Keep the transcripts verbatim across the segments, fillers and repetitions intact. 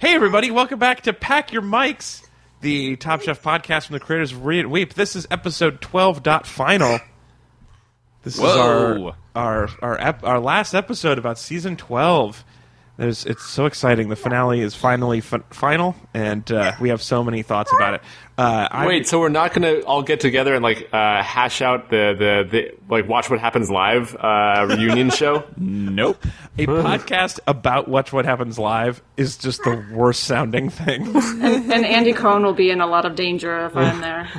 Hey, everybody. Welcome back to Pack Your Mics, the Top Chef podcast from the creators of Read It Weep. This is episode twelve dot final. This Whoa. is our our our, ep- our last episode about season twelve. There's, it's so exciting. The finale is finally fin- final, and uh, we have so many thoughts about it. Uh, Wait, so we're not going to all get together and like uh, hash out the, the, the like Watch What Happens Live uh, reunion show? Nope. A podcast about Watch What Happens Live is just the worst sounding thing. And, and Andy Cohen will be in a lot of danger if I'm there.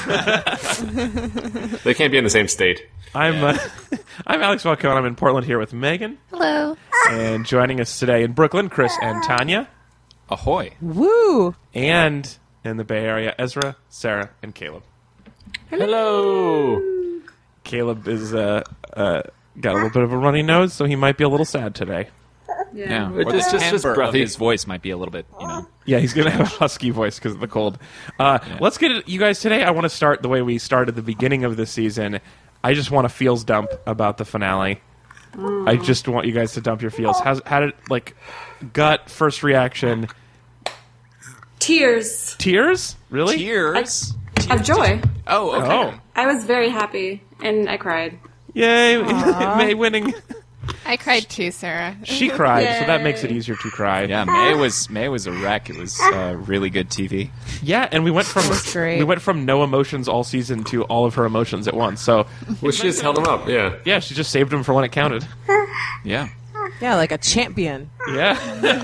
They can't be in the same state. I'm yeah. uh, I'm Alex Falcone. I'm in Portland here with Megan. Hello. And joining us today in Brooklyn, Chris and Tanya. Ahoy. Woo. And in the Bay Area, Ezra, Sarah, and Caleb. Hello. Caleb is uh, uh, got a little bit of a runny nose, so he might be a little sad today. Yeah. yeah. Or Or just- the just- just timbre of breathy. his voice might be a little bit, you know. Yeah, he's going to have a husky voice because of the cold. Uh, Yeah. Let's get it. You guys, today I want to start the way we started the beginning of the season. I just want a feels dump about the finale. Mm. I just want you guys to dump your feels. How's, how did, like, gut, first reaction? Tears Tears? Really? Tears? of joy. Oh, okay. Oh. I was very happy, and I cried. Yay, May winning. I cried too, Sarah. She cried, so that Yay. makes it easier to cry. Yeah, May was May was a wreck. It was uh, really good T V. Yeah, and we went from was great. we went from no emotions all season to all of her emotions at once. So Well, she just held him up, yeah. yeah, she just saved him for when it counted. Yeah. Yeah, like a champion. Yeah.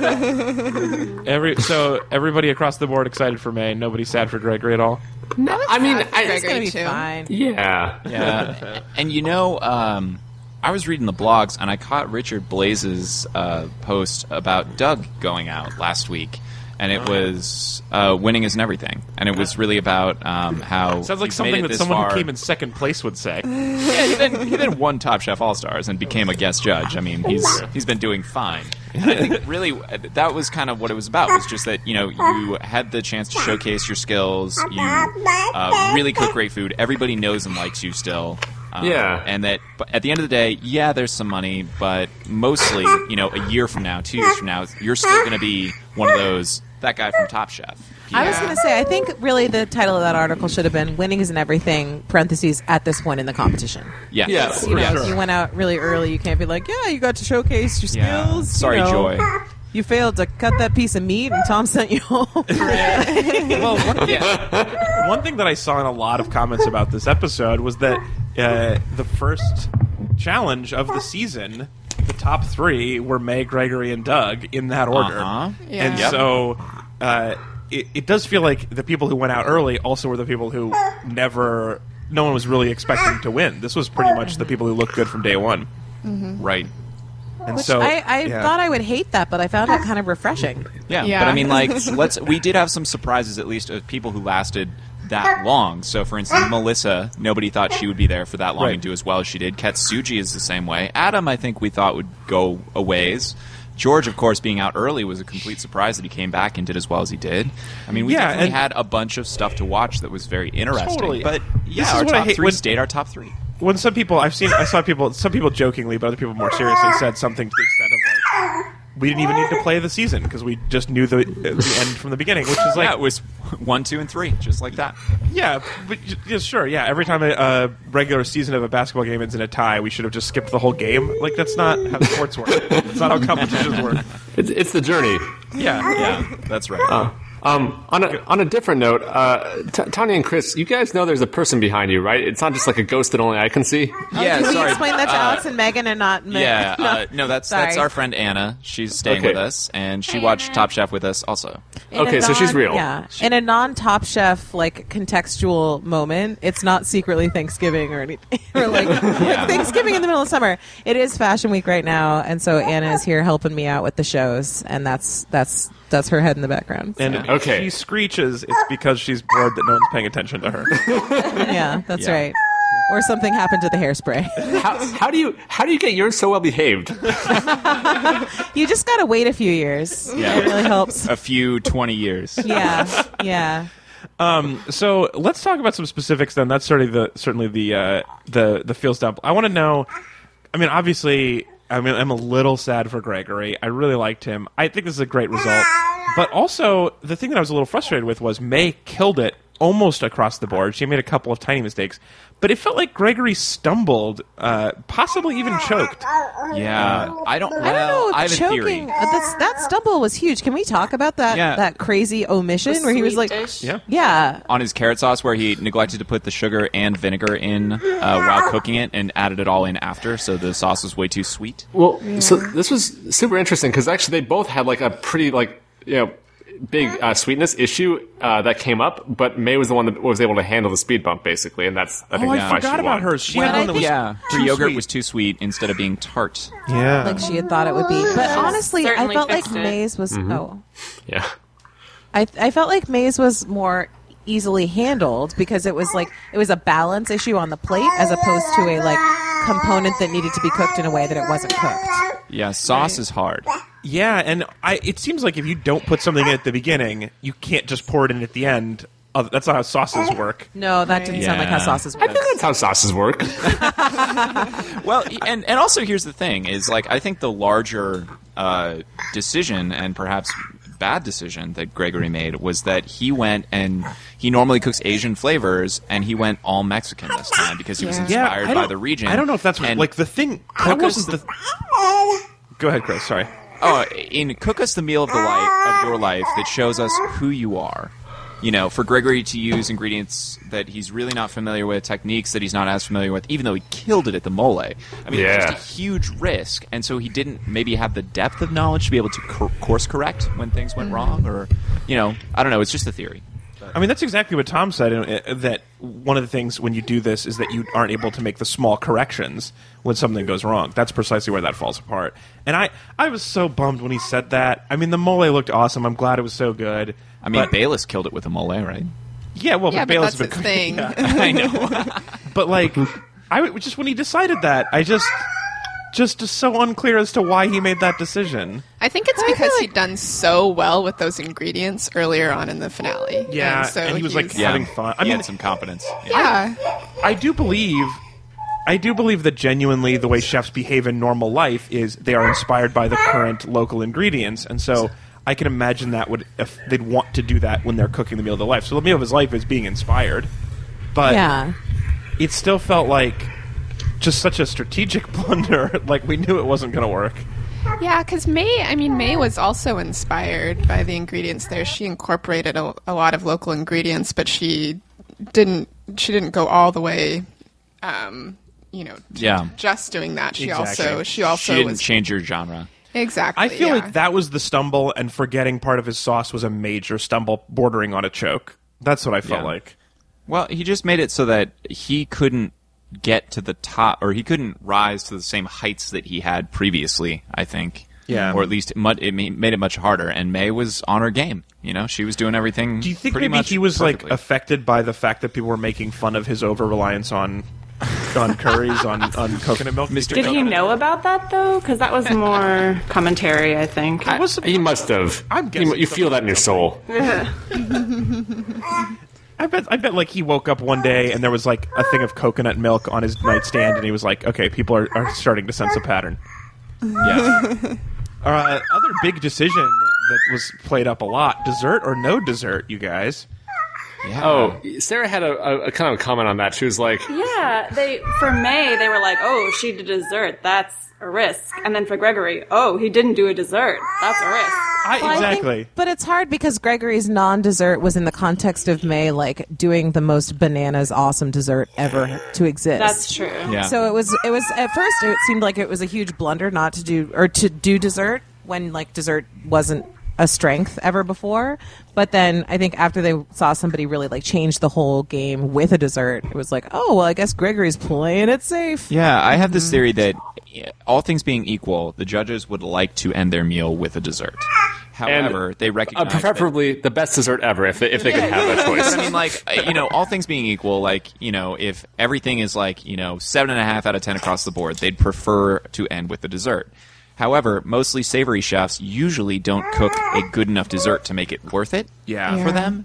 Every so everybody across the board excited for May. Nobody sad for Gregory at all. No, I mean, Sad for I, It's gonna be too. fine. yeah. Yeah. And you know, um, I was reading the blogs and I caught Richard Blaze's uh, post about Doug going out last week. And it was uh, winning isn't everything. And it was really about um, how Sounds like he's something made it that this someone far. who came in second place would say. Yeah, he then, he then won Top Chef All Stars and became a guest judge. I mean, he's he's been doing fine. And I think really that was kind of what it was about. Was just that you know you had the chance to showcase your skills. You uh, really cook great food. Everybody knows and likes you still. Um, Yeah. And that but at the end of the day, yeah, there's some money, but mostly, you know, a year from now, two years from now, you're still going to be one of those that guy from Top Chef. I was going to say, I think really the title of that article should have been "Winning Isn't Everything." Parentheses at this point in the competition. Yeah. Yeah. You know, Yeah. if you went out really early, you can't be like, "Yeah, you got to showcase your Yeah. skills." Sorry, you know, Joy. You failed to cut that piece of meat, and Tom sent you home. Well, one, yeah. One thing that I saw in a lot of comments about this episode was that uh, the first challenge of the season, the top three were May, Gregory, and Doug in that order. Uh-huh. Yeah. And Yep. so uh, it, it does feel like the people who went out early also were the people who never, no one was really expecting to win. This was pretty much the people who looked good from day one. Right. And Which so I, I yeah. thought I would hate that, but I found it kind of refreshing. Yeah, Yeah. but I mean, like, let's. We did have some surprises, at least, of people who lasted that long. So, for instance, Melissa, nobody thought she would be there for that long Right. and do as well as she did. Katsuji is the same way. Adam, I think we thought would go a ways. George, of course, being out early was a complete surprise that he came back and did as well as he did. I mean, we Yeah, definitely and- had a bunch of stuff to watch that was very interesting. Totally. But This yeah, is our what I top hate three when- stayed our top three. when some people I've seen, I saw people, some people jokingly, but other people more seriously said something to the extent of like, we didn't even need to play the season because we just knew the the end from the beginning, which is like, yeah, it was one, two, and three, just like that. yeah, but y- yeah, sure, yeah. Every time a, a regular season of a basketball game ends in a tie, we should have just skipped the whole game. Like that's not how sports work. It's not how competitions work. It's, it's the journey. Yeah, Yeah, that's right. Uh, um, on a on a different note, uh, T- Tanya and Chris, you guys know there's a person behind you, right? It's not just like a ghost that only I can see. yeah, Can we sorry. explain that to Uh, Alex and Megan and not me? Yeah, uh, no, that's that's Sorry. our friend Anna. She's staying Okay. with us, and she watched Top Chef with us also. In a Okay, so she's real. Yeah, in a non-Top Chef like contextual moment, it's not secretly Thanksgiving or anything, or like it's Thanksgiving in the middle of summer. It is Fashion Week right now, and so Anna is here helping me out with the shows, and that's that's that's her head in the background. and Yeah. if Okay. she screeches, it's because she's bored that no one's paying attention to her. Yeah, that's Yeah. right. Or something happened to the hairspray. How, how do you how do you get yours so well behaved? You just gotta wait a few years. Yeah. It really helps. A few twenty years. Yeah, yeah. Um, so let's talk about some specifics then. That's certainly the certainly the uh, the the feels dump. I want to know. I mean, obviously, I mean, I'm a little sad for Gregory. I really liked him. I think this is a great result. But also, the thing that I was a little frustrated with was May killed it almost across the board. She made a couple of tiny mistakes. But it felt like Gregory stumbled, uh, possibly even choked. Yeah, I don't. Well, I don't know if I have a choking. theory. Uh, that's, that stumble was huge. Can we talk about that? Yeah. That crazy omission The where he was sweet like, dish. Yeah. yeah, On his carrot sauce, where he neglected to put the sugar and vinegar in uh, while cooking it, and added it all in after, so the sauce was way too sweet. Well, so this was super interesting because actually they both had like a pretty like you know big uh, sweetness issue uh, that came up, but May was the one that was able to handle the speed bump basically, and that's I think Oh, I why forgot she about won. hers. She Well, had I one that was think- Yeah, her too yogurt sweet. was too sweet instead of being tart. Yeah. like she had thought it would be. But honestly, I Certainly felt like fixed it. May's was oh, Yeah. I I felt like May's was more easily handled because it was like it was a balance issue on the plate as opposed to a like component that needed to be cooked in a way that it wasn't cooked. Yeah, sauce is hard. Yeah, and I, it seems like if you don't put something in at the beginning, you can't just pour it in at the end. Uh, that's not how sauces work. No, that didn't sound like how Yeah. sauces I work. think that's how sauces work. Well, and and also here's the thing: is like I think the larger uh, decision and perhaps bad decision that Gregory made was that he went and he normally cooks Asian flavors, and he went all Mexican this time because he was Yeah. inspired I by don't- the region. I don't know if that's and like the thing. That Cook us wasn't the. Go ahead, Chris. Sorry. Oh, in cook us the meal of the life of your life that shows us who you are. You know, for Gregory to use ingredients that he's really not familiar with, techniques that he's not as familiar with, even though he killed it at the mole. I mean, Yeah. it's just a huge risk, and so he didn't maybe have the depth of knowledge to be able to cor- course correct when things went wrong, or, you know, I don't know. It's just a theory. I mean, that's exactly what Tom said. uh, That one of the things when you do this is that you aren't able to make the small corrections when something goes wrong. That's precisely where that falls apart. And I, I was so bummed when he said that. I mean, the mole looked awesome. I'm glad it was so good. I mean, but, Bayless killed it with a mole, right? yeah, well, Yeah, but but Bayless that's has been his cooking- thing. Yeah. I know. But like, I w- just when he decided that, I just, just, just so unclear as to why he made that decision. I think it's because he'd done so well with those ingredients earlier on in the finale. Yeah, and, so and he was, like, he's- Yeah. having fun. I he mean, had some confidence. Yeah. yeah. I do believe, I do believe that genuinely the way chefs behave in normal life is they are inspired by the current local ingredients, and so I can imagine that would if they'd want to do that when they're cooking the meal of their life. So the meal of his life is being inspired, but Yeah. it still felt like just such a strategic blunder. Like we knew it wasn't going to work. Yeah, because May, I mean, May was also inspired by the ingredients there. She incorporated a, a lot of local ingredients, but she didn't. She didn't go all the way. Um, you know, to Yeah. just doing that. She Exactly. also, she also She didn't was change your genre. exactly. I feel yeah. like that was the stumble, and forgetting part of his sauce was a major stumble, bordering on a choke. That's what I felt Yeah. like. Well, he just made it so that he couldn't get to the top, or he couldn't rise to the same heights that he had previously, I think. Yeah. Or at least it, mu- it ma- made it much harder. And May was on her game. You know, she was doing everything. Do you think pretty maybe much he was perfectly. like affected by the fact that people were making fun of his over reliance on on curries on, on coconut milk? Mister Did he know about that though? Because that was more commentary, I think. It was- He must have. I'm You, guessing you feel that in your soul. I bet I bet like he woke up one day and there was like a thing of coconut milk on his nightstand, and he was like, okay, people are, are starting to sense a pattern. Yeah. Uh, other big decision that was played up a lot: dessert or no dessert, you guys. yeah. Oh, Sarah had a, a, a kind of comment on that. She was like, Yeah, they for May they were like, oh, she did dessert. That's a risk. And then for Gregory, oh, he didn't do a dessert. That's a risk. I, Well, I think- exactly. but it's hard because Gregory's non-dessert was in the context of May, like doing the most bananas awesome dessert ever to exist. That's true. Yeah. So it was. It was at first. It seemed like it was a huge blunder not to do or to do dessert when like dessert wasn't a strength ever before. But then I think after they saw somebody really like change the whole game with a dessert, it was like, oh well, I guess Gregory's playing it safe. Yeah, I have this theory that yeah, all things being equal, the judges would like to end their meal with a dessert. However, they uh, recognize that- preferably the best dessert ever if they, if they could have that choice. But I mean, like, uh, you know, all things being equal, like, you know, if everything is like, you know, seven and a half out of ten across the board, they'd prefer to end with the dessert. However, mostly savory chefs usually don't cook a good enough dessert to make it worth it Yeah. for them.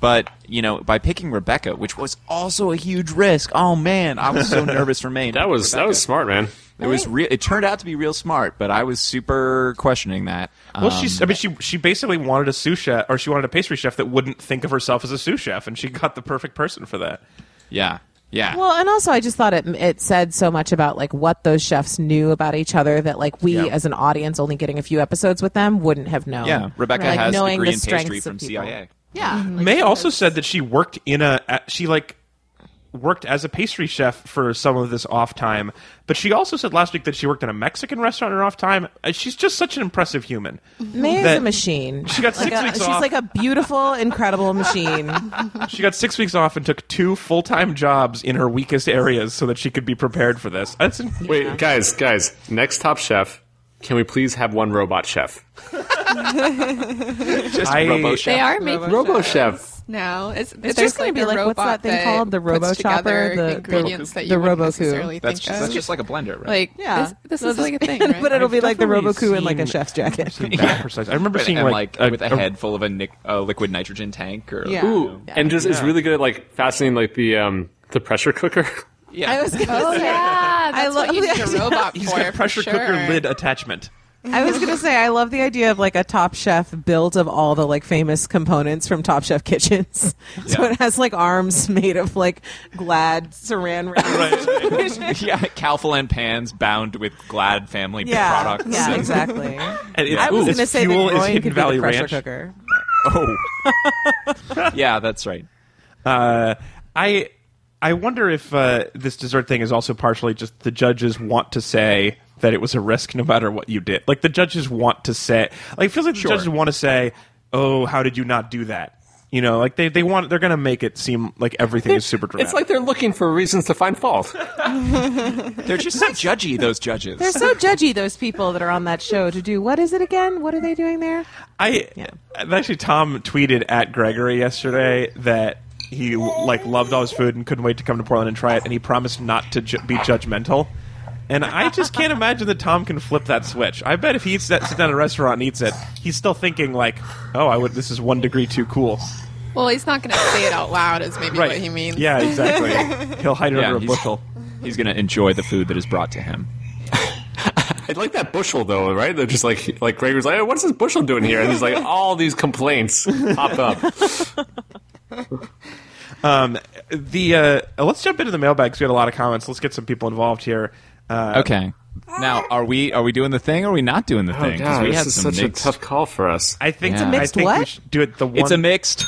But, you know, by picking Rebecca, which was also a huge risk. Oh, man, I was so nervous for May. That was that was smart, man. It was re- It turned out to be real smart, but I was super questioning that. Well, Um, she's. I mean, she she basically wanted a sous chef, or she wanted a pastry chef that wouldn't think of herself as a sous chef, and she got the perfect person for that. Yeah, yeah. Well, and also I just thought it it said so much about like what those chefs knew about each other that like we Yeah. as an audience only getting a few episodes with them wouldn't have known. yeah, Rebecca Like, has a knowing degree the in pastry strengths of from C people. I A. Yeah. like May she also was- said that she worked in a at- she like worked as a pastry chef for some of this off time, but she also said last week that she worked in a Mexican restaurant in her off time. Uh, She's just such an impressive human. May is That- a machine. She got Like six a- weeks she's off. like a beautiful, incredible machine. She got six weeks off and took two full time jobs in her weakest areas so that she could be prepared for this. That's Wait, guys, guys. Next Top Chef, can we please have one robot chef? Just I- Robo Chef. They are making Robo chef. now. It's, It's there's just going like to be a like what's robot that thing called? The puts Robo Chopper, together the ingredients the, that you the wouldn't Roboku. necessarily That's, think that's of. just like a blender, right? like Yeah, this, this So is like a thing, right? but it'll be I've like the definitely Roboku in like a seen- chef's jacket. that precise. I remember seeing and like, like, with a a- head full of a nic- uh, liquid nitrogen tank, or Yeah. Ooh, and just is really good at like fascinating like the um the pressure cooker. yeah. I was gonna Oh say, yeah, that's I what love you need the a idea. robot He's for. got a pressure for cooker sure. lid attachment. I was gonna say, I love the idea of like a Top Chef built of all the like famous components from Top Chef kitchens. So Yeah. it has like arms made of like Glad saran wrap. yeah, Calphalon pans bound with Glad family Yeah, products. yeah, And- exactly. And it's, I was its gonna say fuel that is Roy Hidden could be Valley the pressure Ranch. cooker. Oh. yeah, that's right. Uh, I I wonder if uh, this dessert thing is also partially just the judges want to say that it was a risk no matter what you did. Like the judges want to say, like it feels like the Sure. judges want to say, "Oh, how did you not do that?" You know, like they, they want they're going to make it seem like everything is super dramatic. It's like they're looking for reasons to find fault. They're just so judgy, those judges. They're so judgy, those people that are on that show to do, what is it again? What are they doing there? I actually Tom tweeted at Gregory yesterday that he like loved all his food and couldn't wait to come to Portland and try it, and he promised not to ju- be judgmental. And I just can't imagine that Tom can flip that switch. I bet if he eats that, sits down at a restaurant and eats it, he's still thinking like, "Oh, I would. This is one degree too cool." Well, he's not going to say it out loud. Is maybe Right? what he means. Yeah, exactly. He'll hide it Yeah, under a he's- bushel. He's going to enjoy the food that is brought to him. I like that bushel though, right? They're just like like Gregor's like, hey, what's this bushel doing here? And there's like all these complaints pop up. Um, the uh, let's jump into the mailbag because we had a lot of comments. Let's get some people involved here. Uh, Okay. Now, are we are we doing the thing or are we not doing the Oh thing? god, we this had is some such mixed. a tough call for us. I think It's a I mixed think we what? should do it the one. It's a mixed.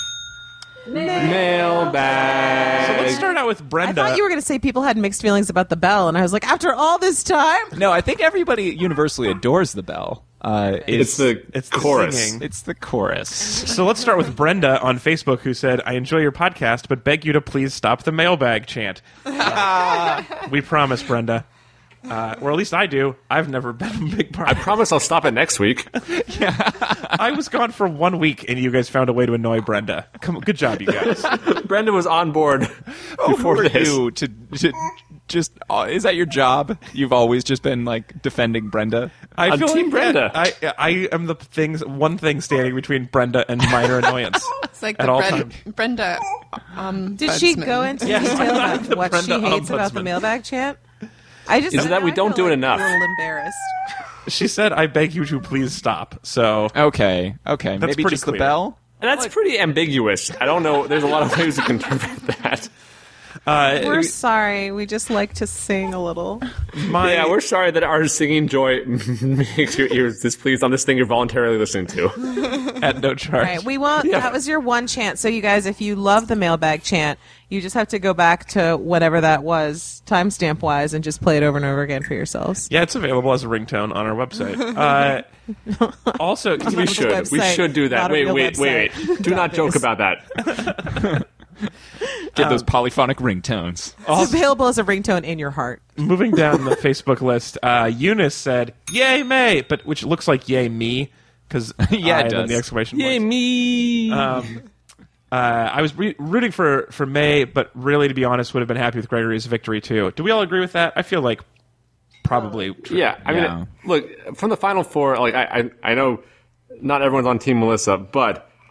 Mailbag. So let's start out with I Brenda. thought you were going to say people had mixed feelings about the bell, and I was like, after all this time? No, I think everybody universally adores the bell. Uh, It's the it's the chorus. singing. it's the chorus. So let's start with Brenda on Facebook, who said, "I enjoy your podcast, but beg you to please stop the mailbag chant." We promise, Brenda. Uh, or at least I do. I've never been a big part. I promise I'll stop it next week. I was gone for one week, and you guys found a way to annoy Brenda. Come, good job, you guys. Brenda was on board before Who are this. you to, to just? Uh, is that your job? You've always just been like defending Brenda. I On feel Team like Brenda. I, I am the things one thing standing between Brenda and minor annoyance. It's like At the all Bren- times. Brenda. Um, Did she Budsman. go into Yeah. detail about what she Brenda hates about the Ombudsman. mailbag chant? I just Is it that we I don't feel do it like enough? A little embarrassed. She said, "I beg you to please stop." So Okay, okay, That's maybe pretty just clear. the bell. And that's pretty ambiguous. I don't know. There's a lot of ways to interpret that. uh, We're sorry. We just like to sing a little. my Yeah, we're sorry that our singing joy makes your ears displeased on this thing you're voluntarily listening to. at no charge. All right, we want that was your one chant. So you guys, if you love the mailbag chant, you just have to go back to whatever that was, timestamp wise, and just play it over and over again for yourselves. Yeah, it's available as a ringtone on our website. Uh, also, We should. We website, should do that. not a Wait, real wait, wait, website. wait. Do not joke Database. about that. Get those polyphonic ringtones. It's available as a ringtone in your heart. moving down the Facebook list, uh, Eunice said, "Yay, May," but which looks like "Yay, me," because Yeah, it and then does. the exclamation Yay, points. me. Um, uh, I was re- rooting for for May, but really, to be honest, would have been happy with Gregory's victory too. Do we all agree with that? I feel like probably. True. Yeah, I Yeah. mean, look, from the final four, like I, I, I know not everyone's on Team Melissa, but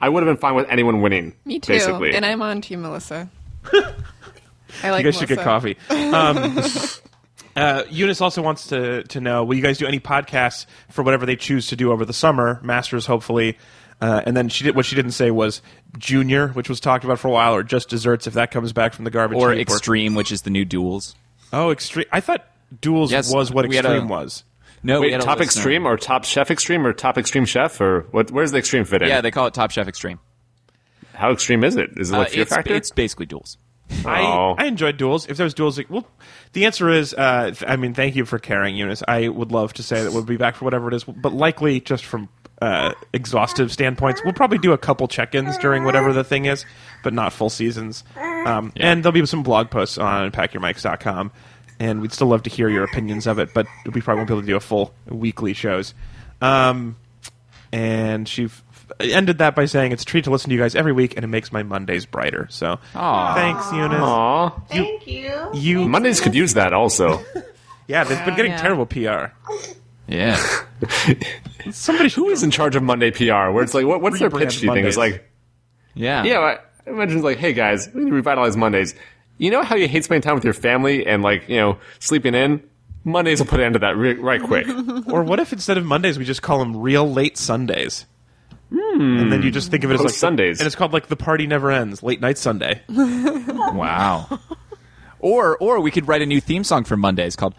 I would have been fine with anyone winning. Me too. Basically. And I'm on Team Melissa. I like You guys should get Melissa. coffee. Um, uh, Eunice also wants to to know: will you guys do any podcasts for whatever they choose to do over the summer? Masters, hopefully. Uh, and then she did what she didn't say was Junior, which was talked about for a while, or just Desserts if that comes back from the garbage Or heap, Extreme, which is the new Duels. Oh, Extreme! I thought Duels Yes, was what we had a- Extreme was. No, we Wait, had a Top listener. Extreme or Top Chef Extreme or Top Extreme Chef or what? Where's the Extreme fit in? Yeah, they call it Top Chef Extreme. How extreme is it? Is it Uh, like Fear it's, Factor? it's basically Duels. I, Oh. I enjoyed duels. If there was duels, like, well, the answer is, uh, th- I mean, thank you for caring, Eunice. I would love to say that we'll be back for whatever it is, but likely just from uh, exhaustive standpoints, we'll probably do a couple check-ins during whatever the thing is, but not full seasons. Um, And there'll be some blog posts on pack your mics dot com, and we'd still love to hear your opinions of it, but we probably won't be able to do a full weekly shows. Um, and she f- ended that by saying, it's a treat to listen to you guys every week, and it makes my Mondays brighter. So, Aw. thanks, Eunice. Aw. Thank you. You, Mondays could use that also. yeah, they've been getting Yeah. terrible P R. Yeah. Somebody Who is in charge of Monday P R? Where it's like, what, what's their Rebrand pitch? Do you think? It's Mondays. like, Yeah. yeah, I I imagine it's like, hey guys, we need to revitalize Mondays. You know how you hate spending time with your family and like, you know, sleeping in? Mondays will put an end to that re- right quick. Or what if instead of Mondays we just call them real late Sundays? And then you just think of it as Oh, like Sundays. and it's called like the party never ends, late night Sunday. Wow. Or or we could write a new theme song for Mondays called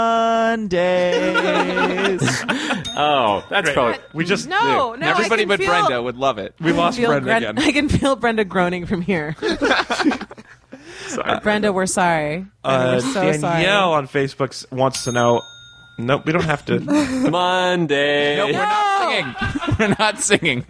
Mondays. Oh, that's probably. We just No, no. Everybody I can but feel, Brenda would love it. we lost feel Brenda Bren- again. I can feel Brenda groaning from here. Sorry. Brenda, we're sorry. Brenda, Uh, we're so Danielle sorry. on Facebook s- wants to know. Nope, we don't have to. Monday. No, we're not singing. We're not singing.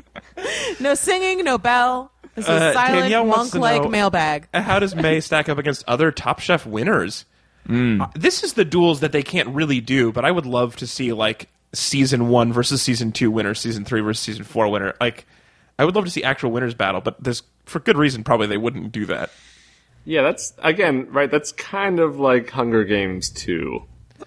No singing, no bell. This is Uh, silent, Danielle wants to monk-like know- mailbag. How does May stack up against other Top Chef winners? Uh, this is the duels that they can't really do, but I would love to see like season one versus season two winner, season three versus season four winner. Like, I would love to see actual winners battle, but there's for good reason probably they wouldn't do that. Yeah, that's, again, right, that's kind of like Hunger Games two.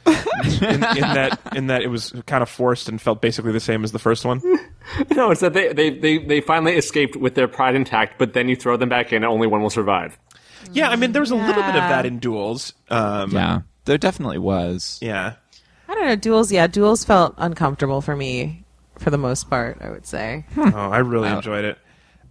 In, in that, in that it was kind of forced and felt basically the same as the first one. No, it's that they, they, they, they finally escaped with their pride intact, but then you throw them back in and only one will survive. Yeah, I mean there was a little bit of Yeah. that in duels. Um, Yeah. There definitely was. yeah. I don't know. Duels, yeah, duels felt uncomfortable for me for the most part, I would say. Oh, I really Wow. enjoyed it.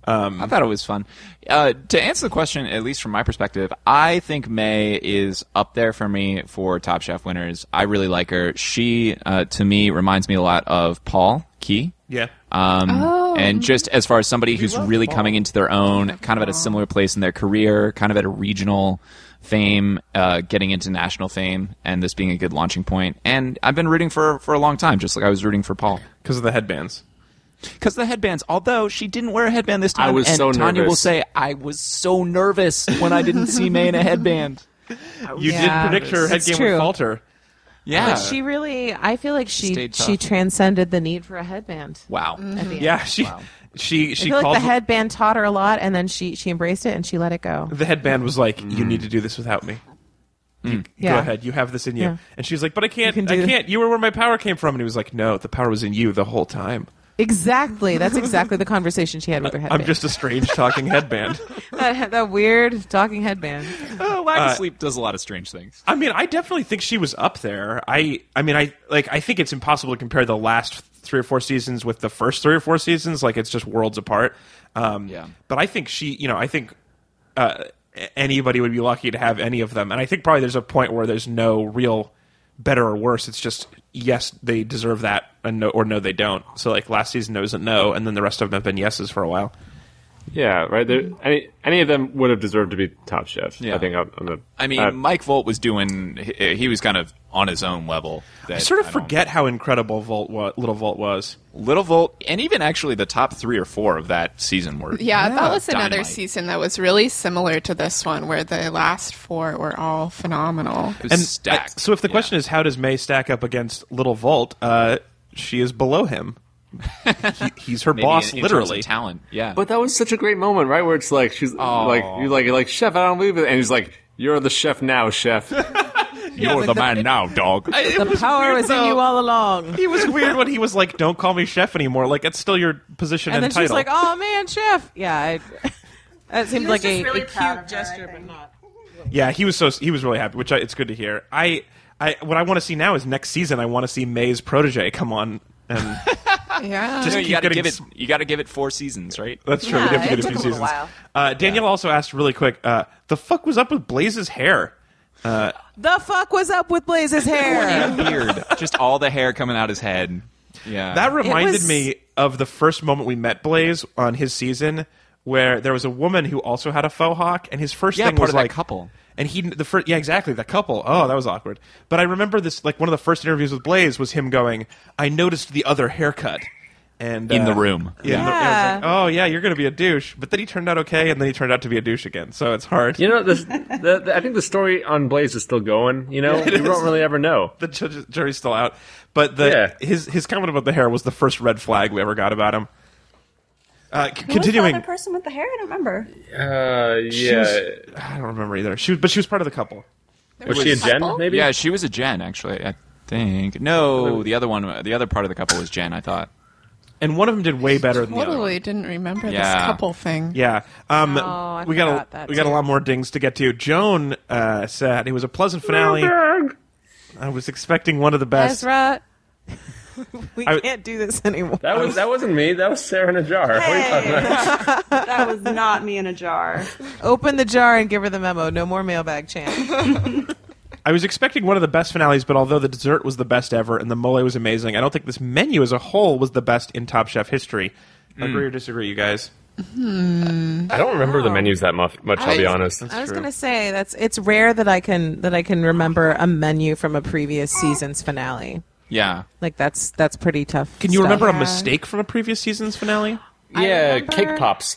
I thought it was fun. Uh, to answer the question, at least from my perspective, I think May is up there for me for Top Chef winners. I really like her. She, uh, to me, reminds me a lot of Paul Key. Yeah. Um, Oh. And just as far as somebody who's love really Paul. coming into their own, kind of at a similar place in their career, kind of at a regional fame, uh, getting into national fame, and this being a good launching point. And I've been rooting for her for a long time, just like I was rooting for Paul. Because of the headbands. Because the headbands, although she didn't wear a headband this time, I was and so Tanya nervous. will say, I was so nervous when I didn't see May in a headband. You Yeah, did predict her head it's game true. would falter. Yeah. But she really, I feel like she Stayed tough. she transcended the need for a headband. Wow. At the end. Yeah, she she she I feel called like the headband taught her a lot, and then she she embraced it and she let it go. the headband was like, "You need to do this without me. You, Yeah. Go ahead, you have this in you." Yeah. And she's like, "But I can't. You can I do- can't. You were where my power came from." And he was like, "No, the power was in you the whole time. Exactly. That's exactly the conversation she had with her headband. I'm just a strange talking headband." that, that weird talking headband. Oh, lack of sleep does a lot of strange things. I mean, I definitely think she was up there. I I mean, I like. I think it's impossible to compare the last three or four seasons with the first three or four seasons. Like, it's just worlds apart. Um, Yeah. But I think she, you know, I think uh, anybody would be lucky to have any of them. And I think probably there's a point where there's no real better or worse. It's just yes, they deserve that, and no, or no, they don't. So like last season, there was a no, and then the rest of them have been yeses for a while. Yeah, right. There, any any of them would have deserved to be Top Chef. Yeah. I think. On, on the, I mean, uh, Mike Volt was doing, he, he was kind of on his own level. That I sort of I don't- forget how incredible Volt wa- Little Volt was. Little Volt, and even actually the top three or four of that season were. Yeah, that was another dynamite. season that was really similar to this one, where the last four were all phenomenal. It was And stacked. uh, so if the Yeah. question is how does May stack up against Little Volt, uh, she is below him. he, he's her Maybe boss, in, in terms of literally. talent, yeah. But that was such a great moment, right? Where it's like she's Oh. like you're like you're like chef, I don't believe it, and he's like, "You're the chef now, chef." You're the man now, dog. I- it The was power weird, was in though. you all along. He was weird when he was like, "Don't call me chef anymore." Like, it's still your position And and, then she's title. like, "Oh man, chef." Yeah, I, that seemed was like just a, really a proud cute of her, I gesture, but think. not. Yeah, he was so he was really happy, which I, it's good to hear. I, I what I want to see now is next season. I want to see May's protege come on, and Yeah. Just No, you keep got to getting give it. s- You got to give it four seasons, right? that's true. Yeah, we have to it get a took few a little seasons. while. Uh, Danielle also asked really quick, uh, "The fuck was up with Blaze's hair?" The fuck was up with Blaze's hair? Weird. Just all the hair coming out his head. Yeah. That reminded was- me of the first moment we met Blaze on his season, where there was a woman who also had a faux hawk, and his first Yeah, thing part was of that like couple. And he the first yeah exactly the couple. Oh, that was awkward. But I remember this like one of the first interviews with Blaze was him going, "I noticed the other haircut." And In uh, the room. Yeah. in the- Yeah. I was like, oh yeah, you're gonna be a douche. But then he turned out okay, and then he turned out to be a douche again. So it's hard. You know, this, the, the, I think the story on Blaze is still going. You know, it you is. don't really ever know. The ju- jury's still out. But the Yeah. his his comment about the hair was the first red flag we ever got about him. Uh, c- Who continuing, was the other person with the hair? I don't remember. Uh, she yeah. was- I don't remember either. She was, but she was part of the couple. Was she a Jen? couple? Maybe. Yeah, she was a Jen, actually. I think. No, the other one, the other part of the couple was Jen, I thought. And one of them did way better than the other. Totally one. didn't remember Yeah. this couple thing. Yeah. Um, Oh, I we got a forgot that we got a too. lot more dings to get to. Joan uh, said it was a pleasant finale. I was expecting one of the best. Ezra, we I- can't do this anymore. That was that wasn't me. That was Sarah in a jar. What are you talking about? That was not me in a jar. Open the jar and give her the memo. No more mailbag chant. I was expecting one of the best finales, but although the dessert was the best ever and the mole was amazing, I don't think this menu as a whole was the best in Top Chef history. Agree or disagree, you guys? I don't remember the menus that much. much I'll be I- honest. I was true. gonna say that's it's rare that I can that I can remember a menu from a previous season's finale. Yeah. Like that's that's pretty tough. Can you stuff. remember a Yeah. mistake from a previous season's finale? Yeah, remember- cake pops.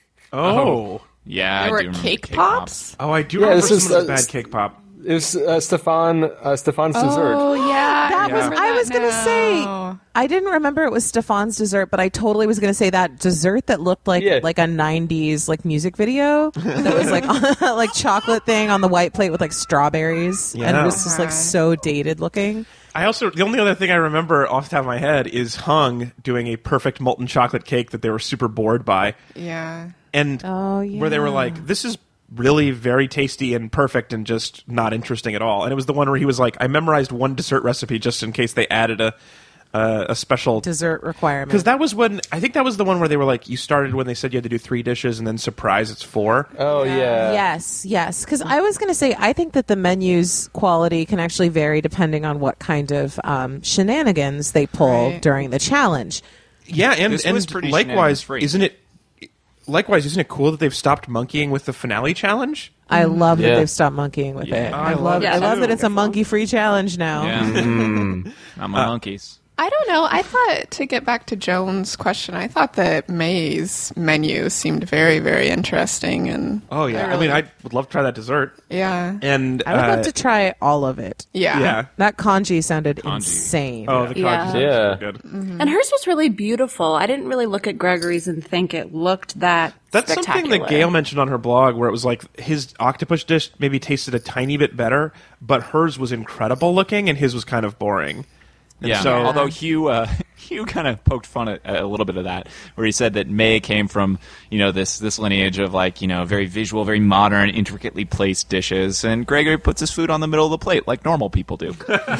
Oh. Yeah, There I were do remember cake cake pops? Oh, I do Yeah, remember this is, some of the uh, bad cake pop. It was uh, Stefan. Uh, Stefan's dessert. Oh yeah, That Yeah. was remember I that was gonna now. say I didn't remember it was Stefan's dessert, but I totally was gonna say that dessert that looked like Yeah. like a nineties like music video that was like like chocolate thing on the white plate with like strawberries and it Yeah. was just like so dated looking. I also the only other thing I remember off the top of my head is Hung doing a perfect molten chocolate cake that they were super bored by, Yeah. and Oh, yeah. where they were like, "This is really very tasty and perfect and just not interesting at all." And it was the one where he was like, "I memorized one dessert recipe just in case they added a uh, a special." Dessert requirement. Because that was when I think that was the one where they were like, you started when they said you had to do three dishes and then surprise it's four. Oh yeah. Yes, yes. Because I was going to say, I think that the menu's quality can actually vary depending on what kind of um, shenanigans they pull Right. during the challenge. Yeah, and This was and pretty likewise, shenanigans-free. isn't it? Likewise, isn't it cool that they've stopped monkeying with the finale challenge? I love that Yeah. they've stopped monkeying with Yeah. it. I I love love, it I love too. that it's a monkey-free challenge now. Yeah. Mm. Not my monkeys. I don't know. I thought, to get back to Joan's question, I thought that May's menu seemed very, very interesting. And Oh yeah, I, really- mean, I would love to try that dessert. yeah. And I would uh, love to try all of it. Yeah. yeah. That kanji sounded Kanji. insane. Oh, the Yeah. cottage is Yeah. so good. And hers was really beautiful. I didn't really look at Gregory's and think it looked that That's something spectacular. that Gail mentioned on her blog, where it was like his octopus dish maybe tasted a tiny bit better, but hers was incredible looking, and his was kind of boring. And Yeah. So, Although Hugh, uh, Hugh kind of poked fun at a little bit of that, where he said that May came from, you know, this this lineage of like, you know, very visual, very modern, intricately placed dishes, and Gregory puts his food on the middle of the plate like normal people do.